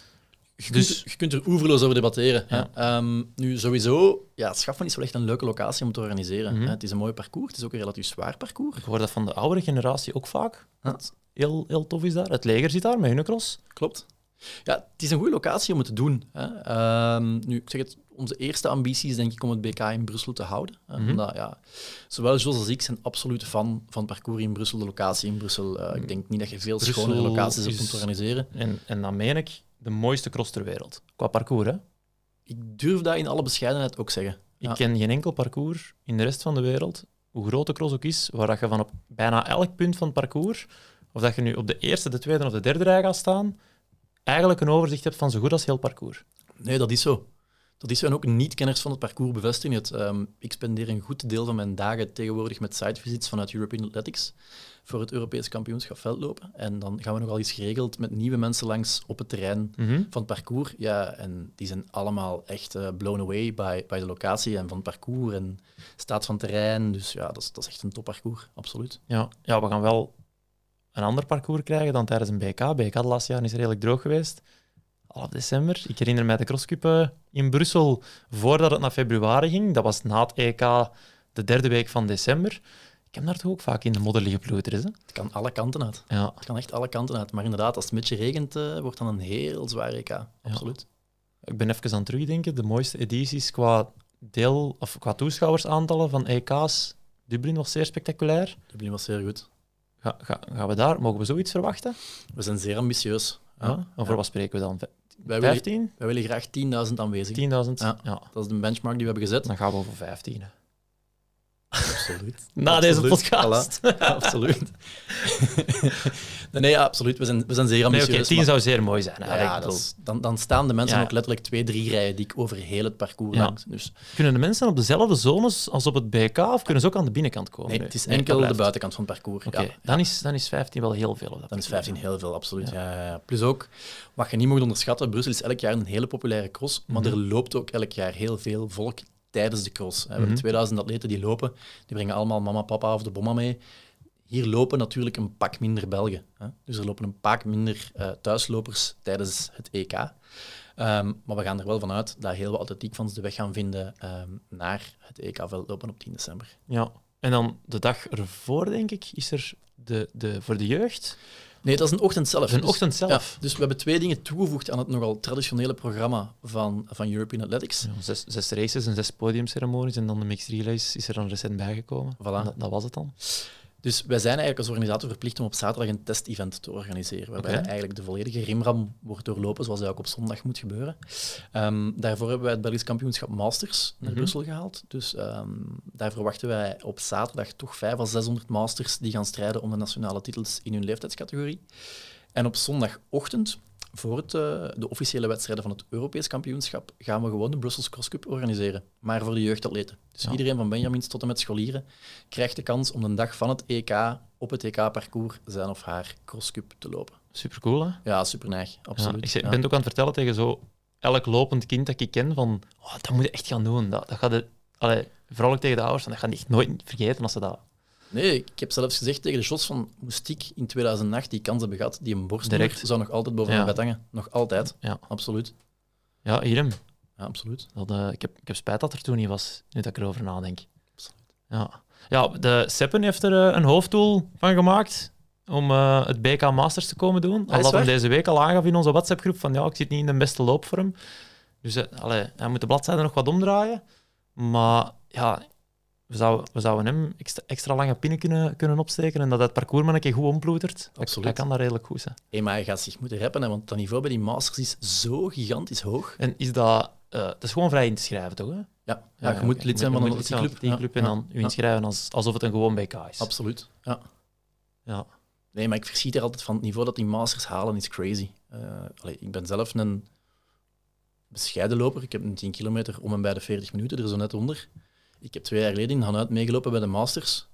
Speaker 3: Je kunt er oeverloos over debatteren. Ja. Nu, sowieso, Schaffman is wel echt een leuke locatie om te organiseren. Het is een mooi parcours, het is ook een relatief zwaar parcours.
Speaker 2: Ik hoor dat van de oudere generatie ook vaak. Dat heel tof is daar. Het leger zit daar met hun cross.
Speaker 3: Klopt. Ja, het is een goede locatie om het te doen. Nu, ik zeg het, onze eerste ambitie is denk ik om het BK in Brussel te houden. Omdat, zowel Jos als ik zijn absolute fan van het parcours in Brussel, de locatie in Brussel. Ik denk niet dat je veel schonere locaties hebt om te organiseren.
Speaker 2: En dan meen ik de mooiste cross ter wereld. Qua parcours, hè?
Speaker 3: Ik durf dat in alle bescheidenheid ook zeggen.
Speaker 2: Ik ken geen enkel parcours in de rest van de wereld, hoe groot de cross ook is, waar dat je van op bijna elk punt van het parcours, of dat je nu op de eerste, de tweede of de derde rij gaat staan, eigenlijk een overzicht hebt van zo goed als heel parcours.
Speaker 3: Nee, dat is zo. Dat is zo. En ook niet-kenners van het parcours bevestigen het. Ik spendeer een goed deel van mijn dagen tegenwoordig met sitevisits vanuit European Athletics voor het Europees kampioenschap veldlopen. En dan gaan we nogal eens geregeld met nieuwe mensen langs op het terrein van het parcours. Ja, en die zijn allemaal echt blown away bij de locatie en van het parcours en staat van het terrein. Dus ja, dat is echt een topparcours, absoluut.
Speaker 2: Ja, we gaan wel een ander parcours krijgen dan tijdens een BK. BK de laatste jaren is redelijk droog geweest. Half december. Ik herinner mij de crosscup in Brussel voordat het naar februari ging. Dat was na het EK de derde week van december. Ik heb daar toch ook vaak in de modder liggen ploeteren.
Speaker 3: Het kan alle kanten uit.
Speaker 2: Ja.
Speaker 3: Het kan echt alle kanten uit. Maar inderdaad, als het een beetje regent, wordt dan een heel zwaar EK. Absoluut.
Speaker 2: Ja. Ik ben even aan het terugdenken. De mooiste edities qua toeschouwersaantallen van EK's. Dublin was zeer spectaculair.
Speaker 3: Dublin was zeer goed.
Speaker 2: Mogen we zoiets verwachten?
Speaker 3: We zijn zeer ambitieus.
Speaker 2: Ja. Over wat spreken we dan?
Speaker 3: Wij
Speaker 2: 15?
Speaker 3: Wij willen graag 10.000 aanwezigen.
Speaker 2: 10.000? Ja.
Speaker 3: Dat is de benchmark die we hebben gezet.
Speaker 2: Dan gaan we over 15.
Speaker 3: Absoluut.
Speaker 2: Na deze podcast.
Speaker 3: Voilà. Absoluut. nee, absoluut. We zijn zeer ambitieus.
Speaker 2: Nee, 10 zou zeer mooi zijn.
Speaker 3: Dan staan de mensen ook letterlijk 2-3 rijen dik over heel het parcours langs. Dus.
Speaker 2: Kunnen de mensen op dezelfde zones als op het BK of kunnen ze ook aan de binnenkant komen?
Speaker 3: Nee, het is enkel de buitenkant van het parcours.
Speaker 2: Okay. Dan is 15 wel heel veel.
Speaker 3: Dan is 15 heel veel, absoluut. Ja. Plus ook, wat je niet mag onderschatten, Brussel is elk jaar een hele populaire cross, maar er loopt ook elk jaar heel veel volk tijdens de cross. We hebben 2000 atleten die lopen, die brengen allemaal mama, papa of de bomma mee. Hier lopen natuurlijk een pak minder Belgen. Dus er lopen een pak minder thuislopers tijdens het EK. Maar we gaan er wel vanuit dat heel wat atletiekfans de weg gaan vinden naar het EK-veldlopen op 10 december.
Speaker 2: Ja, en dan de dag ervoor, denk ik, is er voor de jeugd...
Speaker 3: Nee, dat is een ochtend zelf.
Speaker 2: Ochtend zelf.
Speaker 3: Ja, dus we hebben 2 dingen toegevoegd aan het nogal traditionele programma van European Athletics.
Speaker 2: Ja, 6 races en 6 podiumceremonies en dan de mixed relays is er dan recent bijgekomen.
Speaker 3: Voilà.
Speaker 2: Dat was het dan.
Speaker 3: Dus wij zijn eigenlijk als organisator verplicht om op zaterdag een test-event te organiseren, waarbij eigenlijk de volledige rimram wordt doorlopen, zoals dat ook op zondag moet gebeuren. Daarvoor hebben wij het Belgisch kampioenschap Masters naar Brussel gehaald. Dus daar verwachten wij op zaterdag toch 500 à 600 Masters die gaan strijden om de nationale titels in hun leeftijdscategorie. En op zondagochtend, voor de officiële wedstrijden van het Europees kampioenschap, gaan we gewoon de Brussels Cross Cup organiseren, maar voor de jeugdatleten. Dus iedereen van Benjamins tot en met scholieren krijgt de kans om de dag van het EK op het EK-parcours zijn of haar Cross Cup te lopen.
Speaker 2: Supercool, hè?
Speaker 3: Ja, superneig, absoluut.
Speaker 2: Ik ben het ook aan het vertellen tegen zo elk lopend kind dat ik ken, van dat moet je echt gaan doen. Dat gaat vooral ook tegen de ouders, dat gaan die echt nooit vergeten als ze dat...
Speaker 3: Nee, ik heb zelfs gezegd tegen de Jos van, moest ik in 2008 die kans hebben gehad, die een borstnummer zou nog altijd boven mijn bed hangen. Nog altijd, absoluut.
Speaker 2: Ja, Irem.
Speaker 3: Ja, absoluut.
Speaker 2: Ik heb spijt dat er toen niet was, nu dat ik erover nadenk. Absoluut. Ja, de Seppen heeft er een hoofddoel van gemaakt om het BK Masters te komen doen. Al dat hem deze week al aangaf in onze WhatsApp-groep van ik zit niet in de beste loopvorm. Dus hij moet de bladzijde nog wat omdraaien. Maar ja... We zouden hem extra lange pinnen kunnen opsteken en dat het parcours maar een keer goed omploetert.
Speaker 3: Absoluut.
Speaker 2: Hij kan dat redelijk goed zijn.
Speaker 3: Maar hij gaat zich moeten rappen, want dat niveau bij die Masters is zo gigantisch hoog.
Speaker 2: En is dat is gewoon vrij in te schrijven, toch? Hè?
Speaker 3: Ja, je moet lid zijn van een
Speaker 2: atletiekclub en dan je inschrijven alsof het een gewoon BK is.
Speaker 3: Absoluut,
Speaker 2: ja.
Speaker 3: Nee, maar ik verschiet er altijd van het niveau dat die Masters halen is crazy. Ik ben zelf een bescheiden loper. Ik heb een 10 kilometer om en bij de 40 minuten, er zo net onder. Ik heb 2 jaar geleden in Hanuit meegelopen bij de Masters.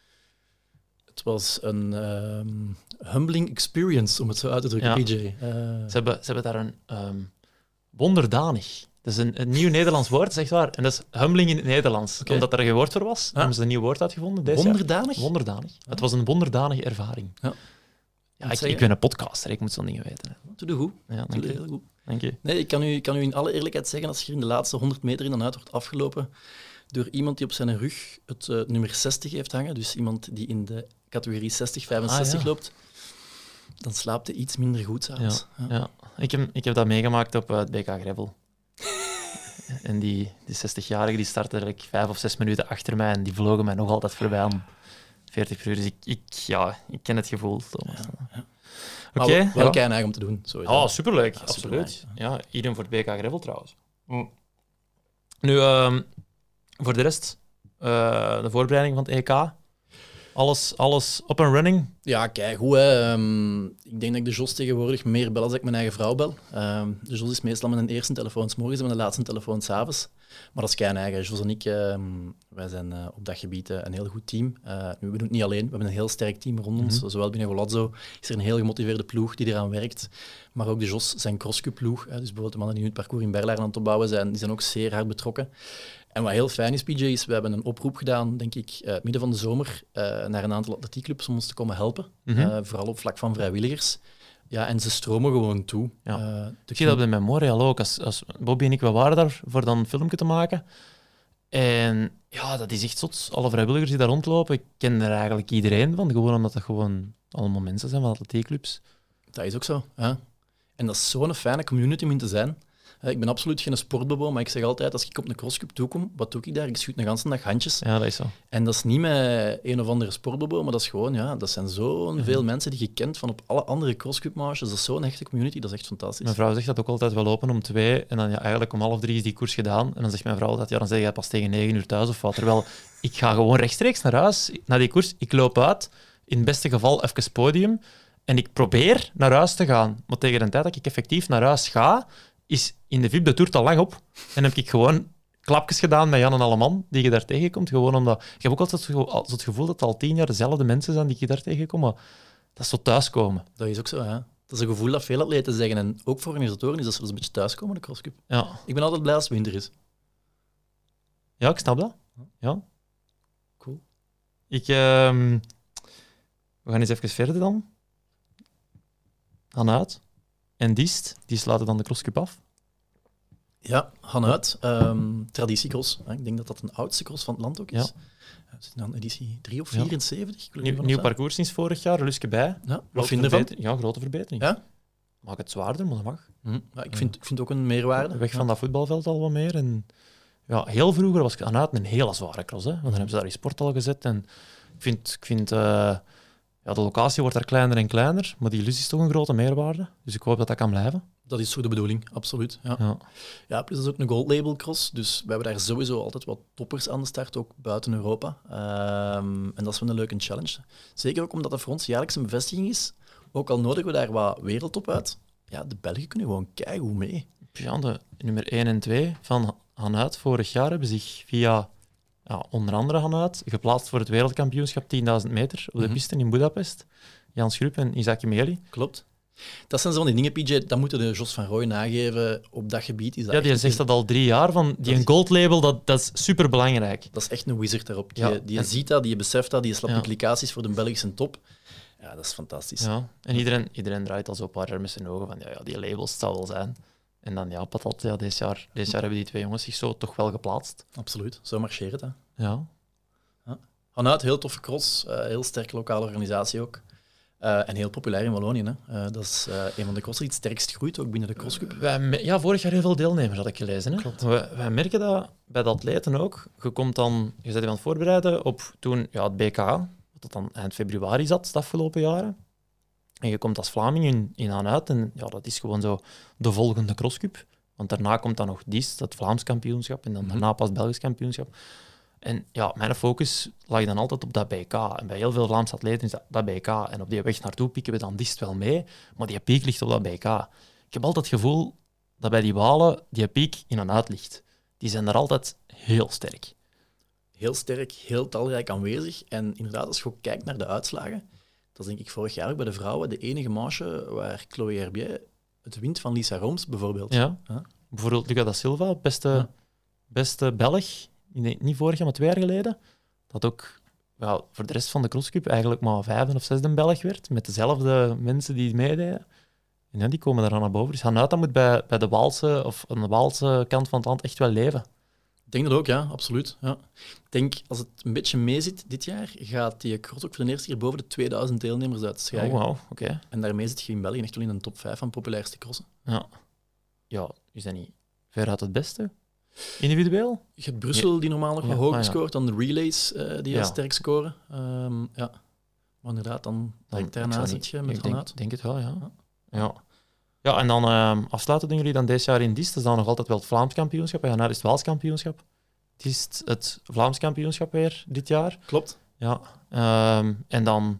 Speaker 3: Het was een humbling experience, om het zo uit te drukken,
Speaker 2: Ja.
Speaker 3: PJ.
Speaker 2: Ze hebben daar een wonderdanig. Dat is een nieuw Nederlands woord, dat is echt waar. En dat is humbling in het Nederlands.
Speaker 3: Oké.
Speaker 2: Omdat er geen woord voor was, hebben ze een nieuw woord uitgevonden. Deze jaar.
Speaker 3: Wonderdanig?
Speaker 2: Wonderdanig. Het was een wonderdanige ervaring.
Speaker 3: Ja.
Speaker 2: Ja, ik ben een podcaster, ik moet zo'n dingen weten.
Speaker 3: Doe je goed.
Speaker 2: Ja,
Speaker 3: Doe
Speaker 2: dank
Speaker 3: je
Speaker 2: je.
Speaker 3: heel goed.
Speaker 2: Dank je.
Speaker 3: Nee, ik kan u in alle eerlijkheid zeggen, als je hier in de laatste 100 meter in Hanuit wordt afgelopen door iemand die op zijn rug het nummer 60 heeft hangen, dus iemand die in de categorie 60-65
Speaker 2: ja.
Speaker 3: loopt, dan slaapt hij iets minder goed s'avonds. Ja.
Speaker 2: Ja. Ik heb dat meegemaakt op het BK Gravel. En die 60-jarige die startte eigenlijk 5 of 6 minuten achter mij en die vlogen mij nog altijd voorbij aan 40 per uur. Dus ik ken het gevoel, Thomas.
Speaker 3: Ja.
Speaker 2: Oké.
Speaker 3: Maar wel kei om te doen. Sowieso.
Speaker 2: Oh, superleuk.
Speaker 3: Ja,
Speaker 2: Absoluut.
Speaker 3: superleuk,
Speaker 2: Ja, iedereen voor het BK Gravel trouwens. Nu, voor de rest, de voorbereiding van het EK. Alles up and running.
Speaker 3: Ja, kijk, goed. Hè. Ik denk dat ik de Jos tegenwoordig meer bel als ik mijn eigen vrouw bel. De Jos is meestal met een eerste telefoon 's morgens en met de laatste telefoon 's avonds. Maar dat is kei eigen. Jos en ik, wij zijn op dat gebied een heel goed team. Nu, we doen het niet alleen. We hebben een heel sterk team rond ons. Zowel binnen Golazzo is er een heel gemotiveerde ploeg die eraan werkt. Maar ook de Jos, zijn crosscup-ploeg. Dus bijvoorbeeld de mannen die nu het parcours in Berlaren aan het opbouwen zijn, die zijn ook zeer hard betrokken. En wat heel fijn is, PJ, is we hebben een oproep gedaan, denk ik, midden van de zomer, naar een aantal atletiekclubs om ons te komen helpen. Vooral op vlak van vrijwilligers. Ja, en ze stromen gewoon toe.
Speaker 2: Ja. Ik zie dat bij Memorial ook. Als Bobby en ik, we waren daar voor dan een filmpje te maken. En ja, dat is echt zot. Alle vrijwilligers die daar rondlopen, ik ken er eigenlijk iedereen van. Gewoon omdat dat gewoon allemaal mensen zijn van atletiekclubs.
Speaker 3: Dat is ook zo. Hè? En dat is zo'n fijne community om in te zijn. Ik ben absoluut geen sportbobo, maar ik zeg altijd, als ik op een crosscup toekom, wat doe ik daar? Ik schuut een ganse dag handjes.
Speaker 2: Ja, dat is zo.
Speaker 3: En dat is niet met een of andere sportbobo, maar dat is gewoon, ja, dat zijn zo'n veel mensen die je kent van op alle andere crosscup-marches. Dat is zo'n hechte community, dat is echt fantastisch.
Speaker 2: Mijn vrouw zegt dat ook altijd wel open om 2. En dan ja, eigenlijk om 2:30 is die koers gedaan. En dan zegt mijn vrouw altijd, ja, dan zeg jij pas tegen 9 uur thuis of wat. Terwijl ik ga gewoon rechtstreeks naar huis, naar die koers. Ik loop uit, in het beste geval even podium. En ik probeer naar huis te gaan. Maar tegen de tijd dat ik effectief naar huis ga, is in de VIP de Tour al lang op. En heb ik gewoon klapjes gedaan met Jan en Alleman, die je daar tegenkomt. Gewoon omdat... Ik heb ook altijd het gevoel dat het al 10 jaar dezelfde mensen zijn die je daar tegenkom. Maar dat is zo thuiskomen.
Speaker 3: Dat is ook zo, hè. Dat is een gevoel dat veel atleten zeggen. En ook voor organisatoren is dat ze een beetje thuiskomen, de crosscup.
Speaker 2: Ja.
Speaker 3: Ik ben altijd blij als het winter is.
Speaker 2: Ja, ik snap dat. Ja.
Speaker 3: Cool.
Speaker 2: We gaan eens even verder dan. Hanuit en Diest, die sluiten dan de crosscup af.
Speaker 3: Ja, Hanuit, traditiecross. Ik denk dat dat een oudste cross van het land ook is.
Speaker 2: Ja.
Speaker 3: We zitten aan editie 3 of
Speaker 2: Ja.
Speaker 3: 74. Ik wil
Speaker 2: Nieuw,
Speaker 3: even
Speaker 2: nieuw
Speaker 3: opstaan.
Speaker 2: parcours sinds vorig jaar, Luske bij.
Speaker 3: Ja, wat vind je ervan?
Speaker 2: Ja, grote verbetering.
Speaker 3: Ja?
Speaker 2: Maak het zwaarder, maar dat mag.
Speaker 3: Ja, ik vind het ook een meerwaarde.
Speaker 2: Weg van dat voetbalveld al wat meer. En ja, heel vroeger was Hanuit een hele zware cross. Hè? Want dan hebben ze daar die sport al gezet. En ik vind ja, de locatie wordt daar kleiner en kleiner, maar die illusie is toch een grote meerwaarde. Dus ik hoop dat dat kan blijven.
Speaker 3: Dat is zo de bedoeling, absoluut. Ja.
Speaker 2: Ja.
Speaker 3: Ja, plus dat is ook een gold label cross, dus we hebben daar sowieso altijd wat toppers aan de start, ook buiten Europa. En dat is wel een leuke challenge. Zeker ook omdat dat voor ons jaarlijks een bevestiging is. Ook al nodigen we daar wat wereldtop uit, ja, de Belgen kunnen gewoon keigoed mee.
Speaker 2: Ja, de nummer 1 en 2 van Hanuit vorig jaar hebben zich via onder andere Hanuit geplaatst voor het wereldkampioenschap 10.000 meter op de piste in Budapest. Jan Schrup en Isaac Meli.
Speaker 3: Klopt. Dat zijn zo van die dingen, PJ, dat moeten de Jos van Rooij nageven. Op dat gebied is dat
Speaker 2: Ja, die
Speaker 3: echt
Speaker 2: zegt dat al 3 jaar. Van die een gold label, dat is superbelangrijk.
Speaker 3: Dat is echt een wizard daarop.
Speaker 2: Ja,
Speaker 3: Die
Speaker 2: en-
Speaker 3: ziet dat, die beseft dat, die slapt
Speaker 2: Ja.
Speaker 3: implicaties voor de Belgische top. Ja, dat is fantastisch.
Speaker 2: Ja. En iedereen draait al zo een paar jaar met zijn ogen van ja, die labels, het zal wel zijn. En dan ja, patat, ja, dit jaar hebben die 2 jongens zich zo toch wel geplaatst.
Speaker 3: Absoluut, zo marcheert het. Hè.
Speaker 2: Ja.
Speaker 3: Hanuit, heel toffe cross, heel sterke lokale organisatie ook. En heel populair in Wallonië. Hè. Dat is een van de crossen die het sterkst groeit, ook binnen de crosscup.
Speaker 2: Ja, vorig jaar heel veel deelnemers had ik gelezen. Hè?
Speaker 3: Klopt.
Speaker 2: Wij merken dat bij de atleten ook. Je bent je aan het voorbereiden op toen het BK, dat dan eind februari zat, de afgelopen jaren. En je komt als Vlaming in Hanuit en ja, dat is gewoon zo de volgende crosscup. Want daarna komt dan nog Diest, het Vlaams kampioenschap, en dan daarna pas het Belgisch kampioenschap. En ja, mijn focus lag dan altijd op dat BK. En bij heel veel Vlaamse atleten is dat BK. En op die weg naartoe pikken we dan Diest wel mee, maar die piek ligt op dat BK. Ik heb altijd het gevoel dat bij die Walen die piek in en uit ligt. Die zijn er altijd heel sterk.
Speaker 3: Heel sterk, heel talrijk aanwezig. En inderdaad, als je ook kijkt naar de uitslagen, dat is denk ik vorig jaar ook bij de vrouwen de enige manche waar Chloé Herbier het wint van Lisa Roms, bijvoorbeeld.
Speaker 2: Ja.
Speaker 3: Huh?
Speaker 2: Bijvoorbeeld Luca da Silva,
Speaker 3: Ja.
Speaker 2: beste Belg, niet vorig jaar, maar 2 jaar geleden. Dat ook voor de rest van de crosscup eigenlijk maar 5e of 6e Belg werd, met dezelfde mensen die meededen. En ja, die komen daar naar boven. Dus Hanuta moet bij de Waalse of aan de Waalse kant van het land echt wel leven.
Speaker 3: Ik denk dat ook, ja, absoluut. Ja. Ik denk, als het een beetje meezit dit jaar, gaat die cross ook voor de eerste keer boven de 2000 deelnemers
Speaker 2: Oh,
Speaker 3: uitschrijven.
Speaker 2: wauw, oké.
Speaker 3: En daarmee zit je in België echt wel in de top 5 van populairste crossen.
Speaker 2: Ja, is dat niet veruit het beste? Individueel?
Speaker 3: Je hebt Brussel, die normaal nog wat hoger
Speaker 2: ja.
Speaker 3: scoort, dan de relays, die heel
Speaker 2: Ja.
Speaker 3: sterk scoren. Ja. Maar inderdaad, dan direct daarna zit je met Van Uit.
Speaker 2: Denk het wel, ja. Ja, en dan afsluiten doen jullie dan deze jaar in Diest. Dat is dan nog altijd wel het Vlaams kampioenschap. En daarna is het Waals kampioenschap. Diest het Vlaams kampioenschap weer dit jaar.
Speaker 3: Klopt.
Speaker 2: Ja. En dan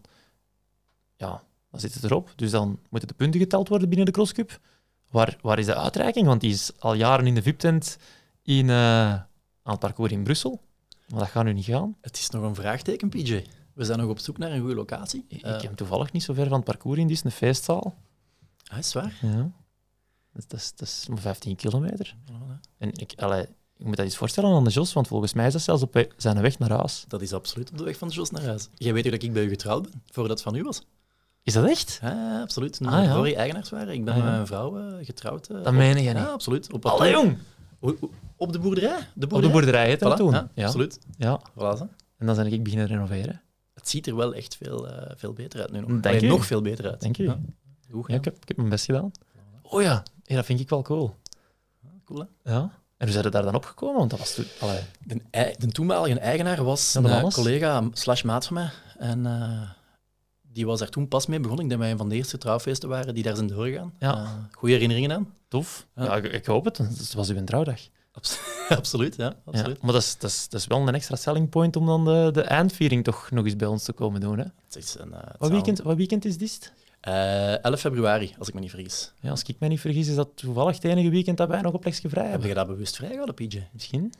Speaker 2: zit het erop. Dus dan moeten de punten geteld worden binnen de crosscup. Waar is de uitreiking? Want die is al jaren in de VIP-tent aan het parcours in Brussel. Maar dat gaat nu niet gaan.
Speaker 3: Het is nog een vraagteken, PJ. We zijn nog op zoek naar een goede locatie.
Speaker 2: Ik heb toevallig niet zo ver van het parcours in Diest, een feestzaal.
Speaker 3: Is waar?
Speaker 2: Ja. Dat is maar 15 kilometer.
Speaker 3: Ja,
Speaker 2: En ik moet dat eens voorstellen aan de Jos, want volgens mij is dat zelfs op zijn weg naar huis.
Speaker 3: dat is absoluut op de weg van de Jos naar huis. Jij weet ook dat ik bij u getrouwd ben, voordat het van u was.
Speaker 2: Is dat echt?
Speaker 3: Ja, absoluut. Toen
Speaker 2: Ah,
Speaker 3: de
Speaker 2: ja.
Speaker 3: vorige eigenaars waren. Ik ben met mijn vrouw getrouwd.
Speaker 2: Dat meen je niet.
Speaker 3: Ja, absoluut.
Speaker 2: Allee, jong!
Speaker 3: Op de boerderij?
Speaker 2: Op de boerderij heette dat
Speaker 3: Voilà,
Speaker 2: toen.
Speaker 3: ja, absoluut.
Speaker 2: Ja.
Speaker 3: Voilà, zo.
Speaker 2: En dan ben ik beginnen renoveren.
Speaker 3: Het ziet er wel echt veel beter uit nu nog.
Speaker 2: Dank
Speaker 3: Allee,
Speaker 2: u.
Speaker 3: nog veel beter uit.
Speaker 2: Dank je.
Speaker 3: Ja. Goed
Speaker 2: Ja,
Speaker 3: gedaan.
Speaker 2: ik heb mijn best gedaan. Oh ja, dat vind ik wel cool.
Speaker 3: Cool, hè?
Speaker 2: Ja. En hoe zijn er daar dan opgekomen? Want dat was toen... Allee.
Speaker 3: De toenmalige eigenaar was
Speaker 2: Ja, de
Speaker 3: een
Speaker 2: Mannes.
Speaker 3: collega/maat van mij. En die was daar toen pas mee begonnen. Ik denk dat wij een van de eerste trouwfeesten waren die daar zijn doorgegaan.
Speaker 2: Ja.
Speaker 3: Goede herinneringen aan.
Speaker 2: Tof.
Speaker 3: Ja.
Speaker 2: Ja, ik hoop het. Het was uw trouwdag.
Speaker 3: Absoluut, ja.
Speaker 2: Ja.
Speaker 3: Absoluut.
Speaker 2: Maar dat is wel een extra selling point om dan de eindviering toch nog eens bij ons te komen doen. Hè?
Speaker 3: Het is
Speaker 2: Wat weekend is dit?
Speaker 3: 11 februari, als ik me niet vergis.
Speaker 2: Ja, als ik me niet vergis, is dat toevallig het enige weekend dat wij nog een plekje vrij
Speaker 3: Heb
Speaker 2: hebben.
Speaker 3: je dat bewust vrijgehouden, PJ?
Speaker 2: Misschien.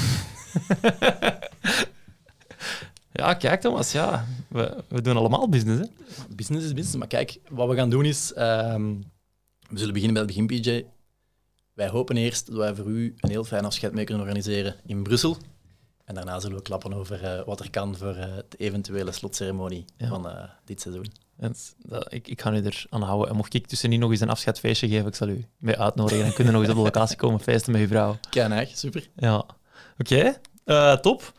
Speaker 2: Ja, kijk Thomas, ja. We doen allemaal business, hè.
Speaker 3: Business is business. Maar kijk, wat we gaan doen is... we zullen beginnen bij het begin, PJ. Wij hopen eerst dat wij voor u een heel fijn afscheid mee kunnen organiseren in Brussel. En daarna zullen we klappen over wat er kan voor de eventuele slotceremonie van dit seizoen.
Speaker 2: Ik ga nu er aan houden. En mocht ik tussenin nog eens een afscheidsfeestje geven, ik zal u mee uitnodigen. Dan kunnen we nog eens op de locatie komen feesten met uw vrouw.
Speaker 3: Kijk, super.
Speaker 2: Ja. Oké, top.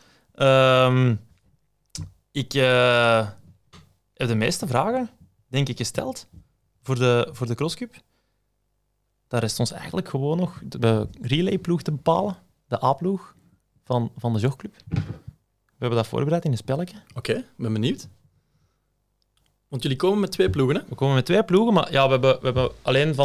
Speaker 2: Ik heb de meeste vragen, denk ik, gesteld voor de CrossCup. Daar rest ons eigenlijk gewoon nog de relayploeg te bepalen. De A-ploeg van de jogclub. We hebben dat voorbereid in een spelletje.
Speaker 3: Oké, ben benieuwd. Want jullie komen met 2 ploegen, hè?
Speaker 2: We komen met 2 ploegen, maar ja, we hebben alleen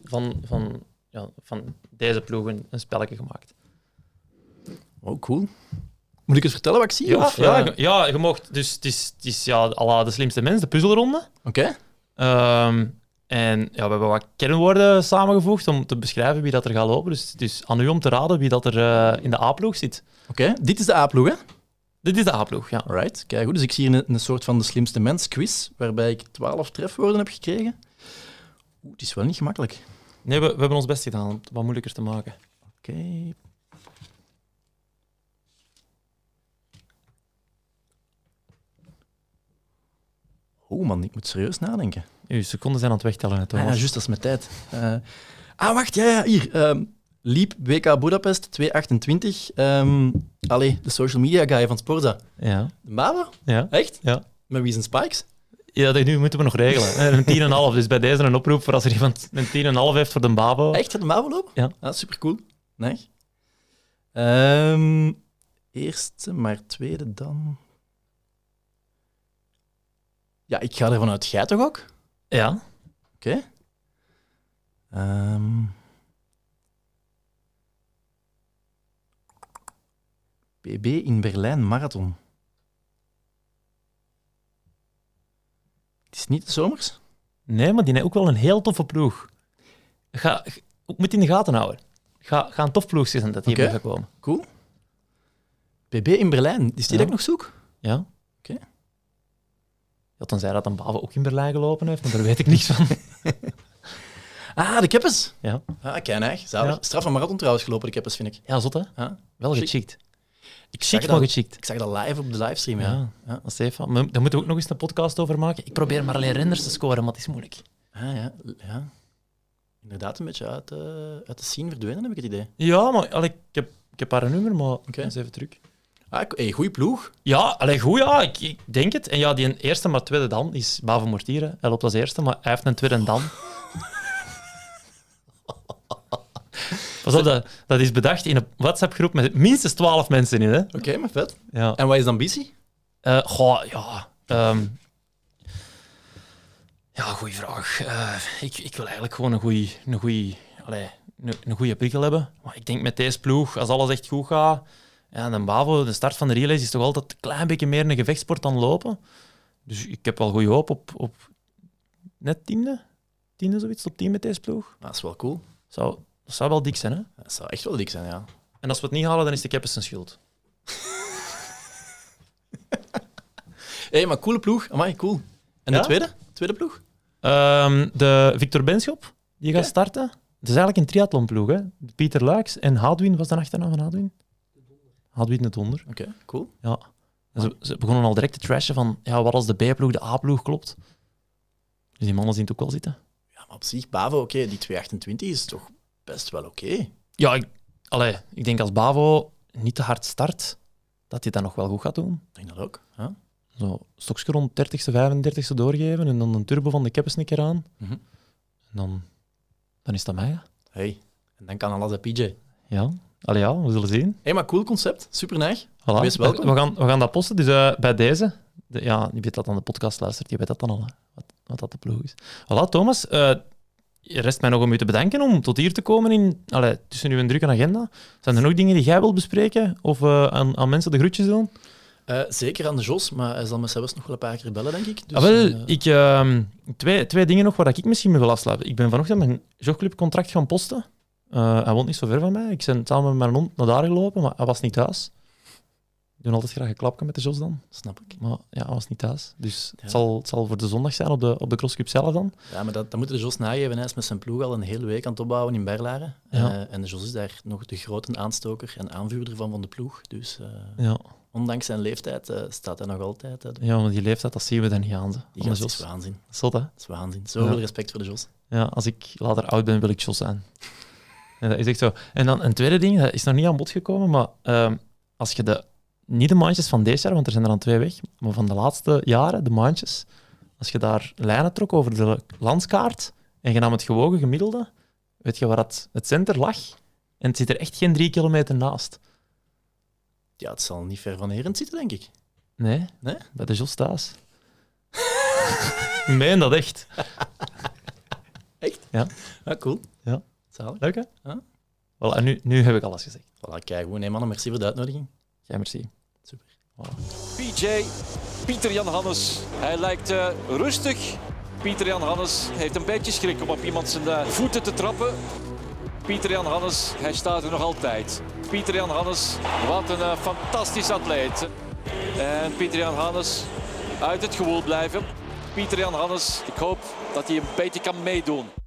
Speaker 2: van deze ploegen een spelletje gemaakt.
Speaker 3: Oh, cool. Moet ik eens vertellen wat ik zie?
Speaker 2: Ja,
Speaker 3: of,
Speaker 2: ja, je mocht. Dus het is ja, à la de slimste mens, de puzzelronde.
Speaker 3: Oké.
Speaker 2: En ja, we hebben wat kernwoorden samengevoegd om te beschrijven wie dat er gaat lopen. Dus het is aan u om te raden wie dat er in de A-ploeg zit.
Speaker 3: Oké, dit is de A-ploeg, hè?
Speaker 2: Dit is de A-ploeg, ja.
Speaker 3: Alright, kijk goed. Dus ik zie hier een soort van de slimste mens quiz, waarbij ik 12 trefwoorden heb gekregen. Het is wel niet gemakkelijk.
Speaker 2: Nee, we hebben ons best gedaan om het wat moeilijker te maken.
Speaker 3: Oké. Oh man, ik moet serieus nadenken.
Speaker 2: Uw seconden zijn aan het wegtellen, hè, Thomas.
Speaker 3: Ja, juist, dat is mijn tijd. Wacht, ja, hier. Liep WK Budapest 228. Allee, de social media guy van Sporza.
Speaker 2: Ja.
Speaker 3: De Babo?
Speaker 2: Ja.
Speaker 3: Echt?
Speaker 2: Ja.
Speaker 3: Met wie zijn spikes?
Speaker 2: Ja, dat nu moeten we nog regelen. Een 10,5. Dus bij deze een oproep voor als er iemand een 10,5 heeft voor de Babo.
Speaker 3: Echt, gaat de Babo lopen?
Speaker 2: Ja.
Speaker 3: Supercool. Nee. Eerste, maar tweede dan... Ja, ik ga ervan uit. Jij toch ook?
Speaker 2: Ja.
Speaker 3: Oké. PB in Berlijn Marathon. Het is niet de zomers?
Speaker 2: Nee, maar die heeft ook wel een heel toffe ploeg. ik moet in de gaten houden. Ga een tof ploegje zijn dat hierbij gaat komen.
Speaker 3: Cool. BB in Berlijn, is die dat ik nog zoek?
Speaker 2: Ja.
Speaker 3: Oké.
Speaker 2: Ja, tenzij dat een Bavo ook in Berlijn gelopen heeft, maar daar weet ik niks van.
Speaker 3: De Keppes.
Speaker 2: Ja.
Speaker 3: Keinig. Zalig.
Speaker 2: Ja.
Speaker 3: Straf van marathon trouwens gelopen, de Keppes, vind ik.
Speaker 2: Ja, zot hè?
Speaker 3: Ja.
Speaker 2: Wel
Speaker 3: Chic.
Speaker 2: geschikt.
Speaker 3: Ik
Speaker 2: Chic,
Speaker 3: zag
Speaker 2: maar
Speaker 3: dat-
Speaker 2: geschikt.
Speaker 3: Ik zag dat live op de livestream, ja.
Speaker 2: Dat is even. Daar moeten we ook nog eens een podcast over maken. Ik probeer maar alleen renders te scoren, maar het is moeilijk.
Speaker 3: Ja. Inderdaad een beetje uit de scene verdwenen, heb ik het idee.
Speaker 2: Ja, maar ik heb haar nummer, maar dat is even terug.
Speaker 3: Goeie ploeg.
Speaker 2: Ja, goed, ja, ik denk het. En ja, die eerste, maar tweede dan is Bavo Mortier. Hij loopt als eerste, maar hij heeft een tweede dan. Pas op, dat is bedacht in een WhatsApp-groep met minstens 12 mensen in. Hè?
Speaker 3: Oké, maar vet.
Speaker 2: Ja.
Speaker 3: En wat is de ambitie?
Speaker 2: Goeie vraag. Ik wil eigenlijk gewoon een goede prikkel hebben. Maar ik denk met deze ploeg, als alles echt goed gaat, ja, dan Bavo, de start van de relays is toch altijd een klein beetje meer een gevechtsport dan lopen. Dus ik heb wel goede hoop op net tiende zoiets, top 10 met deze ploeg.
Speaker 3: Dat is wel cool.
Speaker 2: Dat zou wel dik zijn, hè?
Speaker 3: Dat zou echt wel dik zijn, ja.
Speaker 2: En als we het niet halen, dan is de Keppes zijn schuld.
Speaker 3: Maar coole ploeg. Amai, cool. En
Speaker 2: Ja?
Speaker 3: de tweede? Tweede ploeg?
Speaker 2: De Victor Benschop, die gaat starten. Het is eigenlijk een triathlonploeg, hè? Pieter Luijks en Hadwin, was de achternaam van Hadwin? Hadwin de Donder.
Speaker 3: Oké, cool.
Speaker 2: Ja. En ze begonnen al direct te trashen van wat als de B-ploeg de A-ploeg klopt. Dus die mannen zien het ook wel zitten.
Speaker 3: Ja, maar op zich, Bavo, die 228 is toch best wel oké.
Speaker 2: Ja, ik denk als Bavo niet te hard start, dat hij dat nog wel goed gaat doen.
Speaker 3: Ik denk dat ook. Huh?
Speaker 2: Zo, stokje rond 30ste, 35ste doorgeven en dan een turbo van de Keppes een keer aan.
Speaker 3: Mhm.
Speaker 2: En dan is dat mij.
Speaker 3: Hey, en dan kan alles bij PJ.
Speaker 2: Ja. We zullen zien.
Speaker 3: Maar cool concept. Super neig.
Speaker 2: Voilà.
Speaker 3: Wees welkom.
Speaker 2: We gaan dat posten. Dus bij deze, die weet dat aan de podcast luistert, die weet dat dan al, hè, wat dat de ploeg is. Voilà, Thomas, rest mij nog om u te bedanken om tot hier te komen tussen uw drukke agenda. Zijn er nog dingen die jij wilt bespreken of aan mensen de groetjes doen?
Speaker 3: Zeker aan de Jos, maar hij zal me zelfs nog wel een paar keer bellen, denk ik. Dus,
Speaker 2: twee dingen nog waar ik misschien mee wil afsluiten. Ik ben vanochtend mijn jogclub-contract gaan posten. Hij woont niet zo ver van mij. Ik ben samen met mijn hond naar daar gelopen, maar hij was niet thuis. Ik doe altijd graag een klapje met de Jos dan.
Speaker 3: snap ik.
Speaker 2: Maar ja, hij was niet thuis. Dus
Speaker 3: Ja.
Speaker 2: het zal voor de zondag zijn op de crosscup zelf dan.
Speaker 3: Ja, maar dat moeten de Jos nageven. Hij is met zijn ploeg al een hele week aan het opbouwen in Berlaren.
Speaker 2: Ja.
Speaker 3: En de Jos is daar nog de grote aanstoker en aanvuurder van de ploeg. Dus
Speaker 2: Ja,
Speaker 3: ondanks zijn leeftijd staat hij nog altijd.
Speaker 2: maar die leeftijd, dat zien we dan niet aan. Ze.
Speaker 3: Die
Speaker 2: Van de
Speaker 3: gast is
Speaker 2: Jos.
Speaker 3: waanzin.
Speaker 2: Zot, hè?
Speaker 3: Dat is waanzin. Zoveel
Speaker 2: Ja.
Speaker 3: respect voor de Jos.
Speaker 2: Ja, als ik later oud ben, wil ik Jos zijn. Ja, dat is echt zo. En dan een tweede ding, dat is nog niet aan bod gekomen, maar als je niet de maandjes van deze jaar, want er zijn er dan 2 weg, maar van de laatste jaren, de maandjes, als je daar lijnen trok over de landskaart en je nam het gewogen gemiddelde, weet je waar het center lag? En het zit er echt geen 3 kilometer naast.
Speaker 3: Ja, het zal niet ver van Herent zitten, denk ik.
Speaker 2: Nee,
Speaker 3: Nee?
Speaker 2: bij de Jos thuis. Ik meen dat echt.
Speaker 3: Echt?
Speaker 2: Ja.
Speaker 3: Ja, cool.
Speaker 2: Ja.
Speaker 3: Zalig.
Speaker 2: Leuk, hè?
Speaker 3: Ja.
Speaker 2: Wel, en nu heb ik alles gezegd.
Speaker 3: Voilà, kijk, goed. Nee, mannen, merci voor de uitnodiging.
Speaker 2: Jij merci.
Speaker 3: Super.
Speaker 1: PJ, Pieter-Jan Hannes, hij lijkt rustig. Pieter-Jan Hannes heeft een beetje schrik om op iemand zijn voeten te trappen. Pieter-Jan Hannes, hij staat er nog altijd. Pieter-Jan Hannes, wat een fantastisch atleet. En Pieter-Jan Hannes, uit het gewoel blijven. Pieter-Jan Hannes, ik hoop dat hij een beetje kan meedoen.